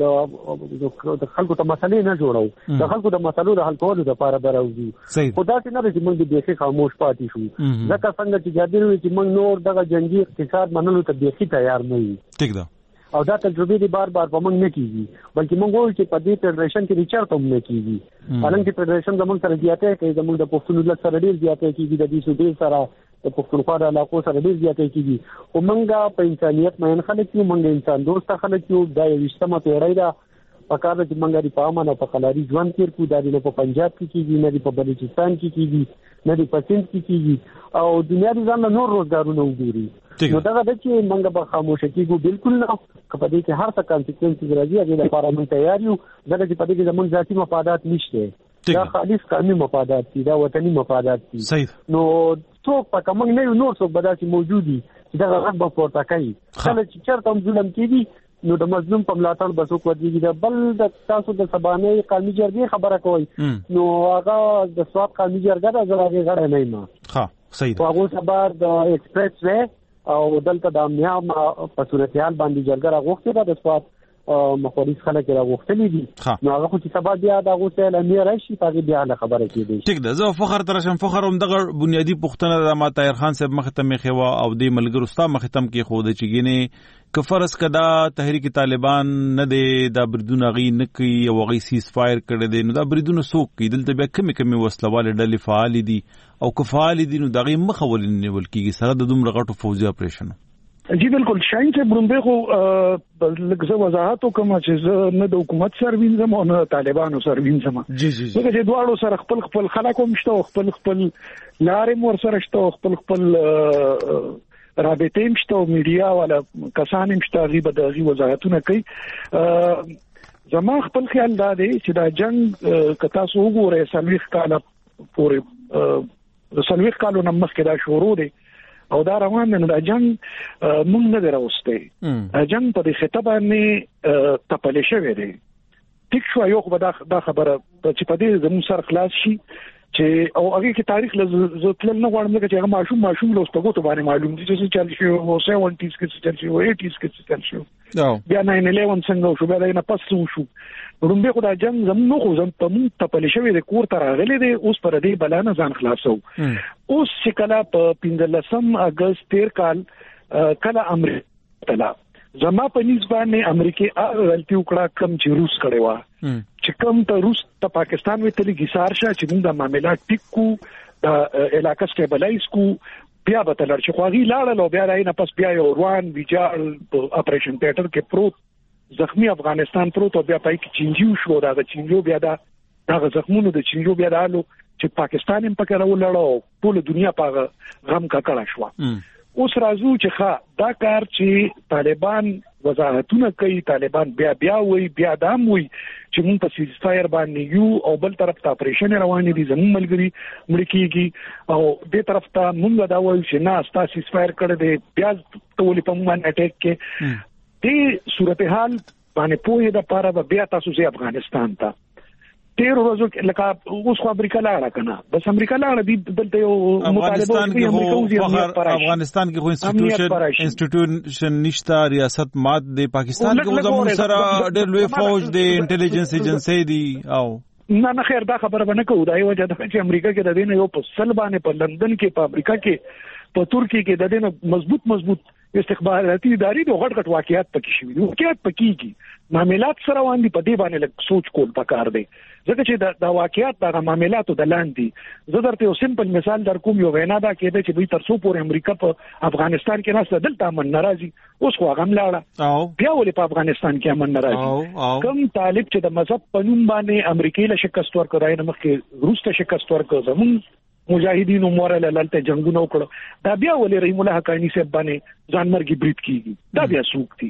د خلکو ته مسلې نه جوړو د خلکو د مسلو د حل کولو لپاره براوځو خدا چې نه چې موږ د بیخي خاموش پاتې شو ځکه څنګه چې جادي وي چې موږ نور دغه جنگي اقتصاد منلو ته بیخي تیار نه یو ټیک ده او دا تجربه دي بار بار په موږ نه کیږي بلکې موږ وایو چې په دې فدریشن کې چرته هم نه کیږي حالانکه فدریشن زموږ سره زیاتې کوي زموږ د پښتون سره ډیر زیاتې کیږي د دې صوبې سره د پښتونخوا د علاقو سره ډیر زیاتې کیږي او موږ په انسانيت مېن خلک یو موږ انسان دوست خلک یو د 20مه پیړۍ دا پکاره چې موږ د پامن او په خلاري ژوند تیر کو د په پنجاب کې کیږي نه په بلوچستان کې کیږي نه په سند کې کیږي او دنیا دي ځان نور روزګارونه وګوري نو دا د چې موږ به خاموش کېږو بالکل نه کپدې کې هر څه کانسیکوینسز راځي هغه لپاره موږ تیار یو دا چې پدې کې زموږ ذاتي مفادات نشته دا خالص قانوني مفادات دي دا وطني مفادات دي نو څوک پکې موږ نه یو نور څوک بداسي موجودي چې دا غږ په پورته کوي کله چې چرته هم ظلم کیږي نو د مظلوم په ملاتړ بسوک ودیږي دا بل د تاسو د سبانه قومي جرګې خبره کوي نو هغه د سواد قومي جرګه د زړه غړې نه ما ها صحیح هغه خبر د ایکسپریس وې او دلته د امنیا په صورتحال باندې جرګه راغوښته ده د سواد مخالف خلک راغوښتلې دي نو هغه خو چې سبا بیا د غوښتل امیر راشي په بیا له خبره کېږي ټیک ده زه فخر ترشم فخر هم دغه بنیادی پښتنه د ما طاهر خان صاحب مخ ته مخوا او د ملګرو ستا مخ ته کې خو د چګینه کفرس کدا تحریک طالبان نه دی د بریدونه غي نه کوي او غي سیز فایر کړي دي نو دا بریدونه سوق کی دلته بیا کمی وسلواله ډلې فعال دي او کفعال دي نو دغه مخول نیول کیږي سره د دومره غټو فوجي اپریشن جی بالکل شاین ته برومبه خو لکه وضاحت کوم چې نه د حکومت سروینځم او نه طالبانو سروینځم جی چې دواړو سره خپل خلک هم شته خپل لارې مور سره شته خپل رابطې هم شته او میډیا والا کسان هم شته غیبه د غي وضاحتونه کوي زما خپل خیال دا دی چې دا جنگ کتا سو وګوره سلويخ کال پورې سلويخ کالو نه مخکې دا شروع دی او دا روان دی نو دا جنگ مونږ نه دراوسته جنگ په دې خطه باندې تپلې شوی دی ټیک شو یو خو دا خبره چې په دې زموږ سر خلاص شي چې او هغه کې تاریخ لزتل نه غواړم چې هغه ماشوم لوستګو ته باندې معلوم دي چې چل شي او 70s کې چل شي او 80s کې چل شي بیا 9/11 څنګه شو بیا نه پس شو رومبه خو دا جنگ زموږ خو زم په مون تپلې شوی د کور تر غلې دي اوس پر دې بلانه ځان خلاصو اوس چې کله په 15 اگست 13 کال کله امریکا تلا زما په نسبانه امریکای غلطي وکړه کم چې روس کړي وا چې کم ته روس ته پاکستان وی تلې گیسار شه چې موږ د معاملات ټیکو د علاقې سټیبلایز کو بیا به تلل چې خوغي لاړل او بیا راینه پس بیا یو روان ویجال اپریشن تیاتر کې پروت زخمی افغانستان پروت او بیا پای کې چینجیو شو دا چینجیو بیا دا زخمونو د چینجیو بیا دالو چې پاکستان هم پکې راولړو ټول دنیا په غم کا کړه شو اوس راځو چې دا کار چې طالبان وضاحتونه کوي، طالبان بیا وایي بیا دام وایي چې موږ په سیز فایر باندې یو او بل طرف ته اپریشن روان دي، زموږ ملګری مړ کیږي او دې طرف ته موږ دا وایو چې نه ستا سیز فایر کړی دی، بیا ټولې په موږ باندې اٹیک کې. دې صورتحال باندې پوهې د پاره بیا تاسو زه افغانستان ته 13 ورځو کې لکه اوس خو امریکا لاړه کنه، بس امریکا لاړه دي دلته یو مطالبه افغانستان کې خو انسټیټیوشن نشته، ریاست مات دی، پاکستان کې زموږ سره ډېر لوی فوج دی، انټيليجنس ایجنسی دی او نه خیر دا خبره باندې کوو. دا یو وجه ده چې امریکا کې د دې یو په سل باندې په لندن کې، په امریکا کې، په ترکیه کې د دې مضبوط استخباراتي ادارې د غټ واقعیت پکې شوي دي، واقعیت پکې کی معاملات سره باندې په دې باندې لږ سوچ کول پکار دی، ځکه چې د واقعیت د معاملاتو د لاندې زه درته یو سمپل مثال در کوم. یو وینا دا کېده چې دوی تر څو پورې امریکا په افغانستان کې ناسته دلته امن ناراضي، اوس خو هغه لاړه بیا ولې په افغانستان کې امن ناراضي. کوم طالب چې د مذهب په نوم باندې امریکای له شکست ورکړای نه مخکې روسته شکست ورکړ، زمون مجاهدینو مورل لالته جنگونه وکړو، دا بیا ولې رحیم الله حقانی صاحب باندې ځانمرګي بریټ کیږي، دا بیا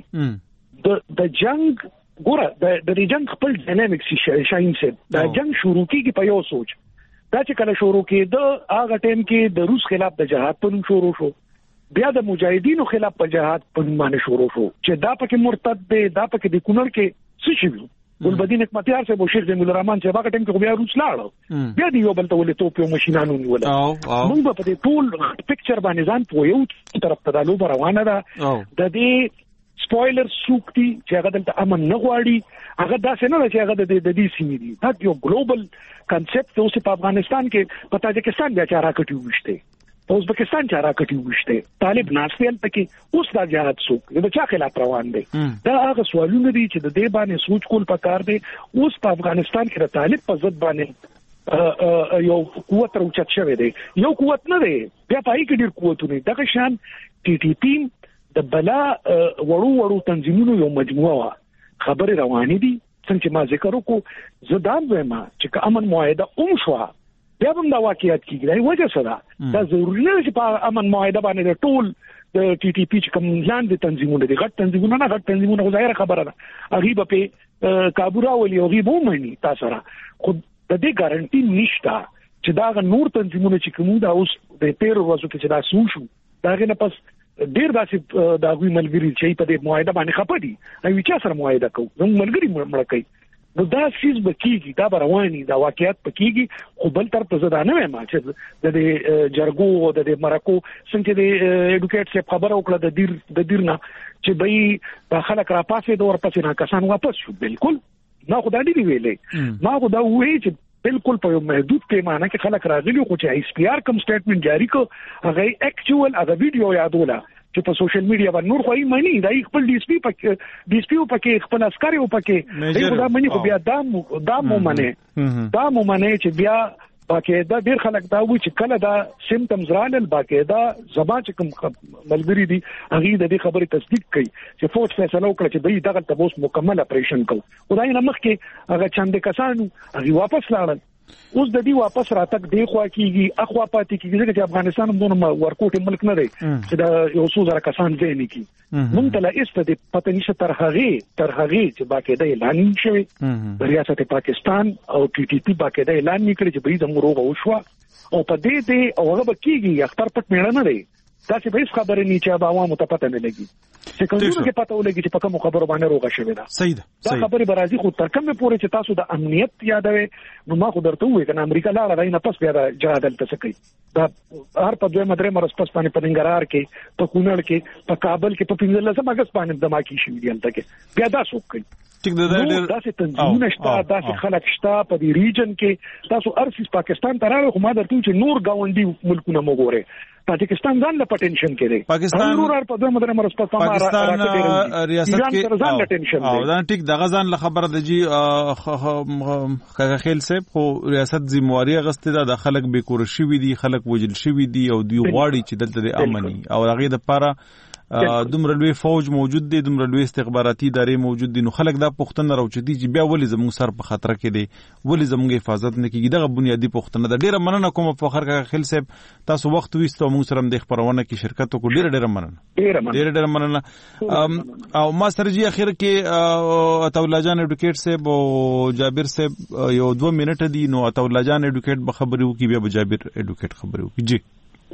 سوکتي د جنگ ګوره د جنگ خپل ډینامیکس شاین صاحب د جنگ شروع کیږي په یو سوچ، دا چې کله شروع کېده هغه ټیم کې د روس خلاف د جهاد په نوم شروع شو، بیا د مجاهدینو خلاف په جهاد په نوم باندې شروع شو چې دا پکې مرتد دی، دا پکې د کونړ کې څه شي ګلبدین حکمتیار صاحب او شیخ جمیل الرحمن چې هغه ټیم کې بیا روس لاړ، بیا دی یو بل ته ولې توپ یو ماشینانو نیول. موږ په دې ټول پکچر باندې ځان په یو طرف ته دالو روانه ده. د دې سپویلر سوکتي چې هغه دلته امن نه غواړي، هغه داسې نه چې هغه د دې سیمې دي، دا یو ګلوبل کانسپټ اوس په افغانستان کې په تاجکستان بیا چاره کټي وشته، په ازبکستان چاره کټي وشته، طالب ناسپیل پکې اوس دا جهاد څوک د چا خلاف روان دي. دا هغه سوالونه دي چې د دې باندې سوچ کول پکار دي. اوس په افغانستان کې د طالب په ضد باندې یو قوت راوچت شوی دی، یو قوت نه دی، بیا پای کې ډیر قوتونه دغه شان ټي ټي پی د بلا وړو تنظیمونو یو مجموعه خبره روانې دي. څنګه ما ذکر وکړو زدان وایم چې امن معاهده شو بیا هم دا واقعیت کیږي، دا وجه سره دا ضروري نه چې په امن معاهده باندې ټول د ټي ټي پی چې کوم لاندې تنظیمونه دي، غټ تنظیمونه ظاهره خبره ده، هغه په کابو راولي او هغه به مانی تاسو را خو د دې ګارانټي نشته چې دا نور تنظیمونه چې کوم دا اوس د 13 ورځو کې چې دا سوشو دا غنه پس ډیر داسې دا غوي ملګری چې په دې معاهده باندې خپدي او چې سره معاهده کوي نو ملګری مړ کوي، نو دا سیس بکیږي، دا رواني دا واقعیت بکیږي. خو بل تر ته زدا نه ما چې د جرګو او د مرکو څنګه د اډوکیټ څخه خبره وکړه د دیرنا چې به په خلک را پاسې د ورپسې نه کسان واپس شو. بالکل ما خو دا دی ویلې، ما خو دا وایي چې بالکل په محدود پیمانه کې خلک راغلي، خو چې ایس پی آر کوم سټیټمنټ جاری کو هغه اکچوال هغه ویډیو یادوله چې په سوشل میډیا باندې نور خو یې مانی دا خپل ډي اس پی پکې خپل عسکر یو پکې دا مانی خو بیا دا مو منه چې بیا باقاعده ډیر خلک دا وایي چې کله دا سیمټمز رالل باقاعده زما چې کوم ملګری دي هغه د دې خبرې تصدیق کوي چې فوج فیصله وکړه چې دوی دغه تبوس مکمل اپریشن کوي. خدای نه مخکې هغه چند کسانو هغه واپس لاړل، اوس د دې واپس راتګ دی خو کیږي اخوا پاتې کیږي چې افغانستان دونه ورکوټ ملک نه دی چې دا یو څو زره کسان ځای نه کی مونږ ته لا است د پته نشه تر هغه چې باقاعده اعلان شوی د ریاست پاکستان او ټي ټي پی باقاعده اعلان نکړي چې بری زموږ وشو او په دې او هغه بکیږي اختر پټ میړه نه دی، دا چې به خبره نه چې به عوامو ته پته نه لګي چې کومو کې پته ولګي چې په کوم خبرو باندې روغه شوی دا صحیح دا خبره برازي خو تر کومه پورې چې تاسو د امنیت یادوي نو ما خو درته وې کنه امریکا لاړه راي نه پس بیا د جهاد تل څه کوي، دا هر په دوه مدرې مرز پس باندې په ننګرهار کې په کونړ کې په کابل کې په 15 اگست باندې دماکي شي دلته کې بیا دا څوک کوي. ټیک ده داسې تنظیمونه شته، داسې خلک شته په دې ریجن کې. تاسو ارسیس پاکستان ته راغلو خو ما درته چې نور گاونډي ملکونه وګوره، پاکستان ځان له پټنشن کې دی، پاکستان نور په دوه مدرې مرز پس پاکستان ریاست کې او دا ټیک دغه ځان له خبره د جی خیل صاحب خو ریاست ذمہواری غسته ده، خلک بیکور شوی دي، خلک وجل شوی دي او دوی غواړي چې دلته د امني او هغه د لپاره دومره لوی فوج موجود دی، دومره لوی استخباراتي ادارې موجود دي، نو خلک دا پوښتنه راوچتي چې بیا ولې زموږ سر په خطر کې دی، ولې زموږ حفاظت نه کیږي. دغه بنیادی پوښتنه ده. ډیره مننه کوم فخر کاکا خیل صاحب، تاسو وخت ویستو موږ سره د خبرونه کې شرکت وکړو. ډیره مننه. ډیره مننه. او ما سره جی اخر کې عطاالله جان ایډوکیټ صاحب او جابر صاحب یو 2 منټه دي، نو عطاالله جان ایډوکیټ به خبرې وکړي، بیا به جابر ایډوکیټ خبرې وکړي. جی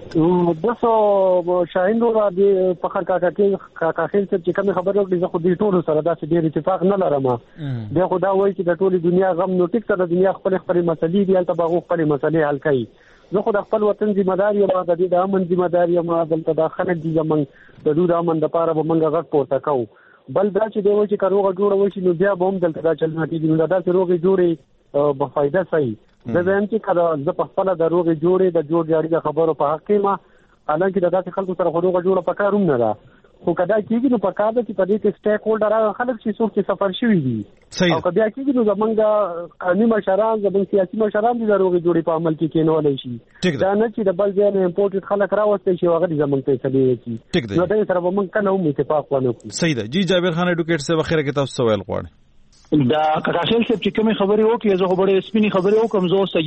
بس شاهین را دی فخر کاکا خیل صاحب چې کوم خبره وکړي، زه خو دې ټولو سره داسې ډېر اتفاق نه لرم. بیا خو دا وایي چې د ټولې دنیا غم، نو ټیک ته د دنیا خپلې مسلې دي، هلته به هغوی خپلې مسلې حل کوي. زه خو د خپل وطن ذمہ دار یم، د دې د امن ذمہ دار یم. دلته دا خلک دي زموږ د دوی د امن دپاره به موږ غږ پورته کوو. بل دا چې دی وایي چې که روغه جوړه وشي نو بیا به هم دلته دا چلونه کېږي، نو دا داسې روغې جوړې به فایده صحیح. زه وایم چې که زه په خپله د روغې جوړې د جوړ جاړي د خبرو په حق کې ما، حالانکه د داسې خلکو سره خو روغه جوړه په کار هم نه ده، خو که دا کېږي نو په کار ده چې په دې کې سټیک هولډر هغه خلک چې څوک چې سفر شوي دي، او که بیا کېږي نو زموږ قانوني مشران، زموږ سیاسي مشران دي د روغې جوړې په عمل کې کېنولی شي. دا نه چې د بل ځای نه امپورټډ خلک راوستی شي او هغه دې زموږ فیصلې وکړي، نو دې سره به موږ کله هم اتفاق ونه کړو. صحیح ده. جی جابر خان ایډوکیټ صاحب اخره کې تاسو څه ویل غواړئ؟ دا کاکاشل صاحب چې کومې خبرې وکړي، زه خو ډېرې سپینې خبرې وکړم. زه اوس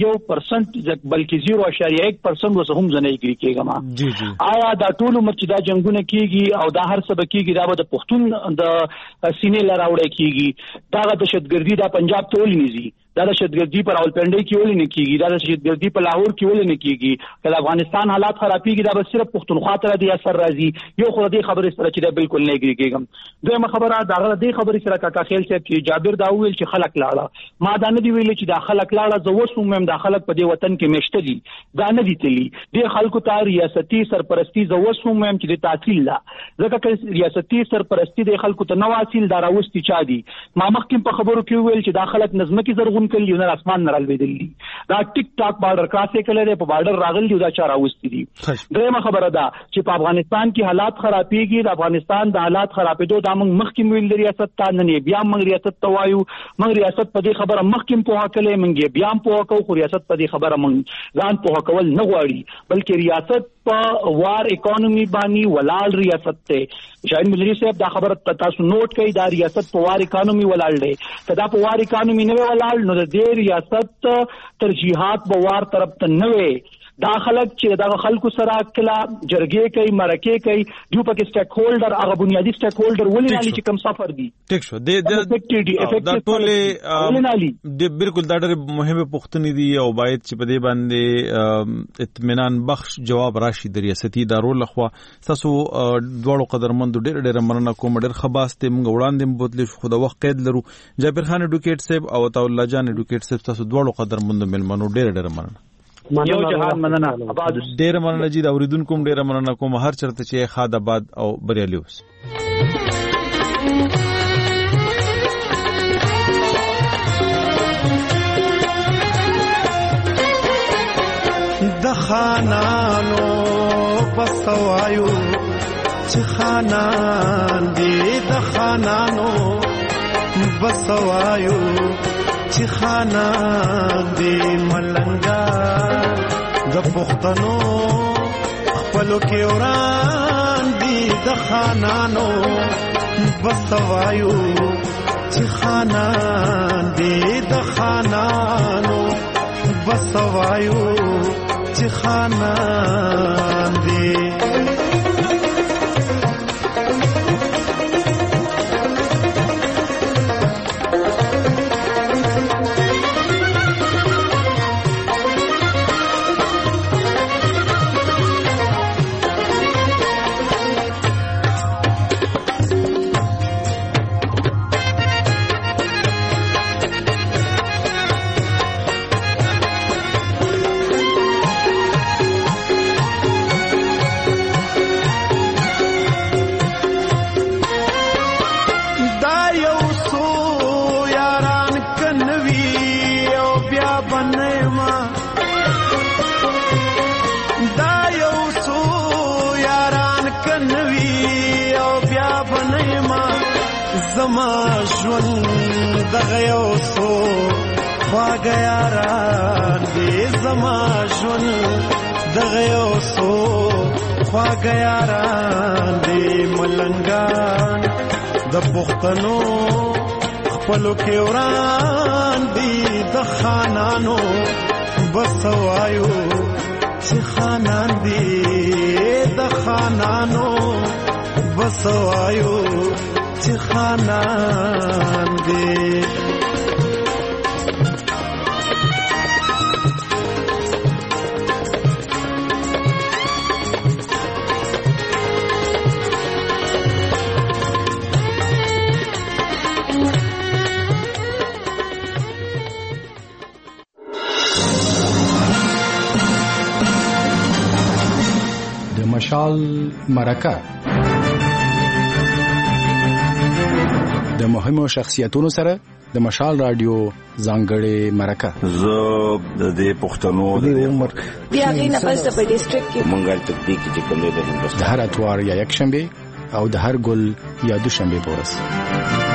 1% بلکې 0.1% اوس هم زه نه اګري کېږم. آیا دا ټول عمر چې دا جنګونه کېږي او دا هر څه به کېږي، دا به د پښتون د سینې له راوړی کېږي؟ دغه دهشتګردي دا پنجاب ته ولې نه ځي؟ دا دهشتګردي په راولپنډۍ کې ولې نه کېږي؟ دا دهشتګردي په لاهور کې ولې نه کېږي؟ که د افغانستان حالات خرابېږي، دا به صرف پښتونخوا ته د اثر راځي. یو خو د دې خبرې سره چې دا بالکل نه اګري کېږم. دویمه خبره د هغه دې خبرې سره کاکا خیل صاحب چې جابر دا وویل چې خلک لاړه، ما دا نه دی ویلي چې دا خلک لاړه. زه اوس هم دا خلک په دې وطن کې میشته دي، دا نه دي تللي. دې خلکو ته ریاستي سرپرستي زه اوس هم وایم چې د تحصیل ده، ځکه که ریاستي سرپرستي د خلکو ته نه واصل، دا راوستي چا دي؟ ما مخکې په خبرو کې وویل چې دا خلک نظمکې زرغون کړي، نه اسمان نه رالوېدلي. دا ټیک ټاک بارډر کراس یې کړی دی، په بارډر راغلي دي، دا چا راوستي دي. درېیمه خبره ده چې په افغانستان کې حالات خرابېږي. د افغانستان د حالات خرابېدو دا موږ مخکې ویل د ریاست ته، نن یې بیا موږ ریاست ته وایو. موږ ریاست په دې خبره مخکې پوهه کړې، موږ یې بیا هم پوهه کوو، خو ریاست په دې خبره موږ ځان پوهه کول نه غواړي، بلکې ریاست په وار اکانومي باندې ولاړ ریاست ته. شاهین ملری صاحب دا خبره تاسو نوٹ کړئ، دا ریاست په وار اکانومي ولاړ دی. که دا په وار اکانومي نه ولاړ، نو د دې ریاست ترجیحات په وار طرف ته نه وي. دا خلک چې دا خلکو سره کله جرګې کوي، مرکې کوي، دوی پکې سټیک هولډر، هغه بنیادی سټیک هولډر ولې نه لري چې کوم سفر دي. ټیک شو. دا ټول د بالکل دا ډېر مهمه پوښتنې دي او باید چې په دې باندې اطمینان بخش جواب راشي د ریاستي ادارو لخوا. تاسو دواړو قدرمندو ډېر مننه کوم. ډېر خباست موږ وړاندې بوتلې خو د وخت قید لرو. جابر خان ایډوکیټ صاحب او عطاالله جان ایډوکیټ صاحب، تاسو دواړو قدرمندو ملمنو ډېر مننه. یو جهان مننه. آباد ډېر مننه جی. دا اوریدونکو ډېر مننه کوم، هر چرته چې خاد آباد او بریالي اوس. د خانانو بسوایو چې خانان دې، د خانانو بسوایو چې خانان دې، ملنګا د پښتنو خپلو کې وران دي. د خانانو بسوایو چې خانان دې، د خانانو بسوایو چې خانان دې. زما ژوند دغه یو څو خواږه یاران دي، زما ژوند دغه یو څو خواګیاران دی ملنګان د پښتنو خپلو کې وران دي د خانانو بسوایو چې خانان دي د خانانو بسوایو چې خانان دي مشال مرکه د مهمو شخصیتونو سره د مشال رادیو ځانګړې مرکه زه د دې پښتنو د عمر بیا غینه پس په ډیسټریکټ کې مونږه تطبیق چې کوم د هر اتوار یا یک شنبه او د هر ګل یا دوشنبه پورس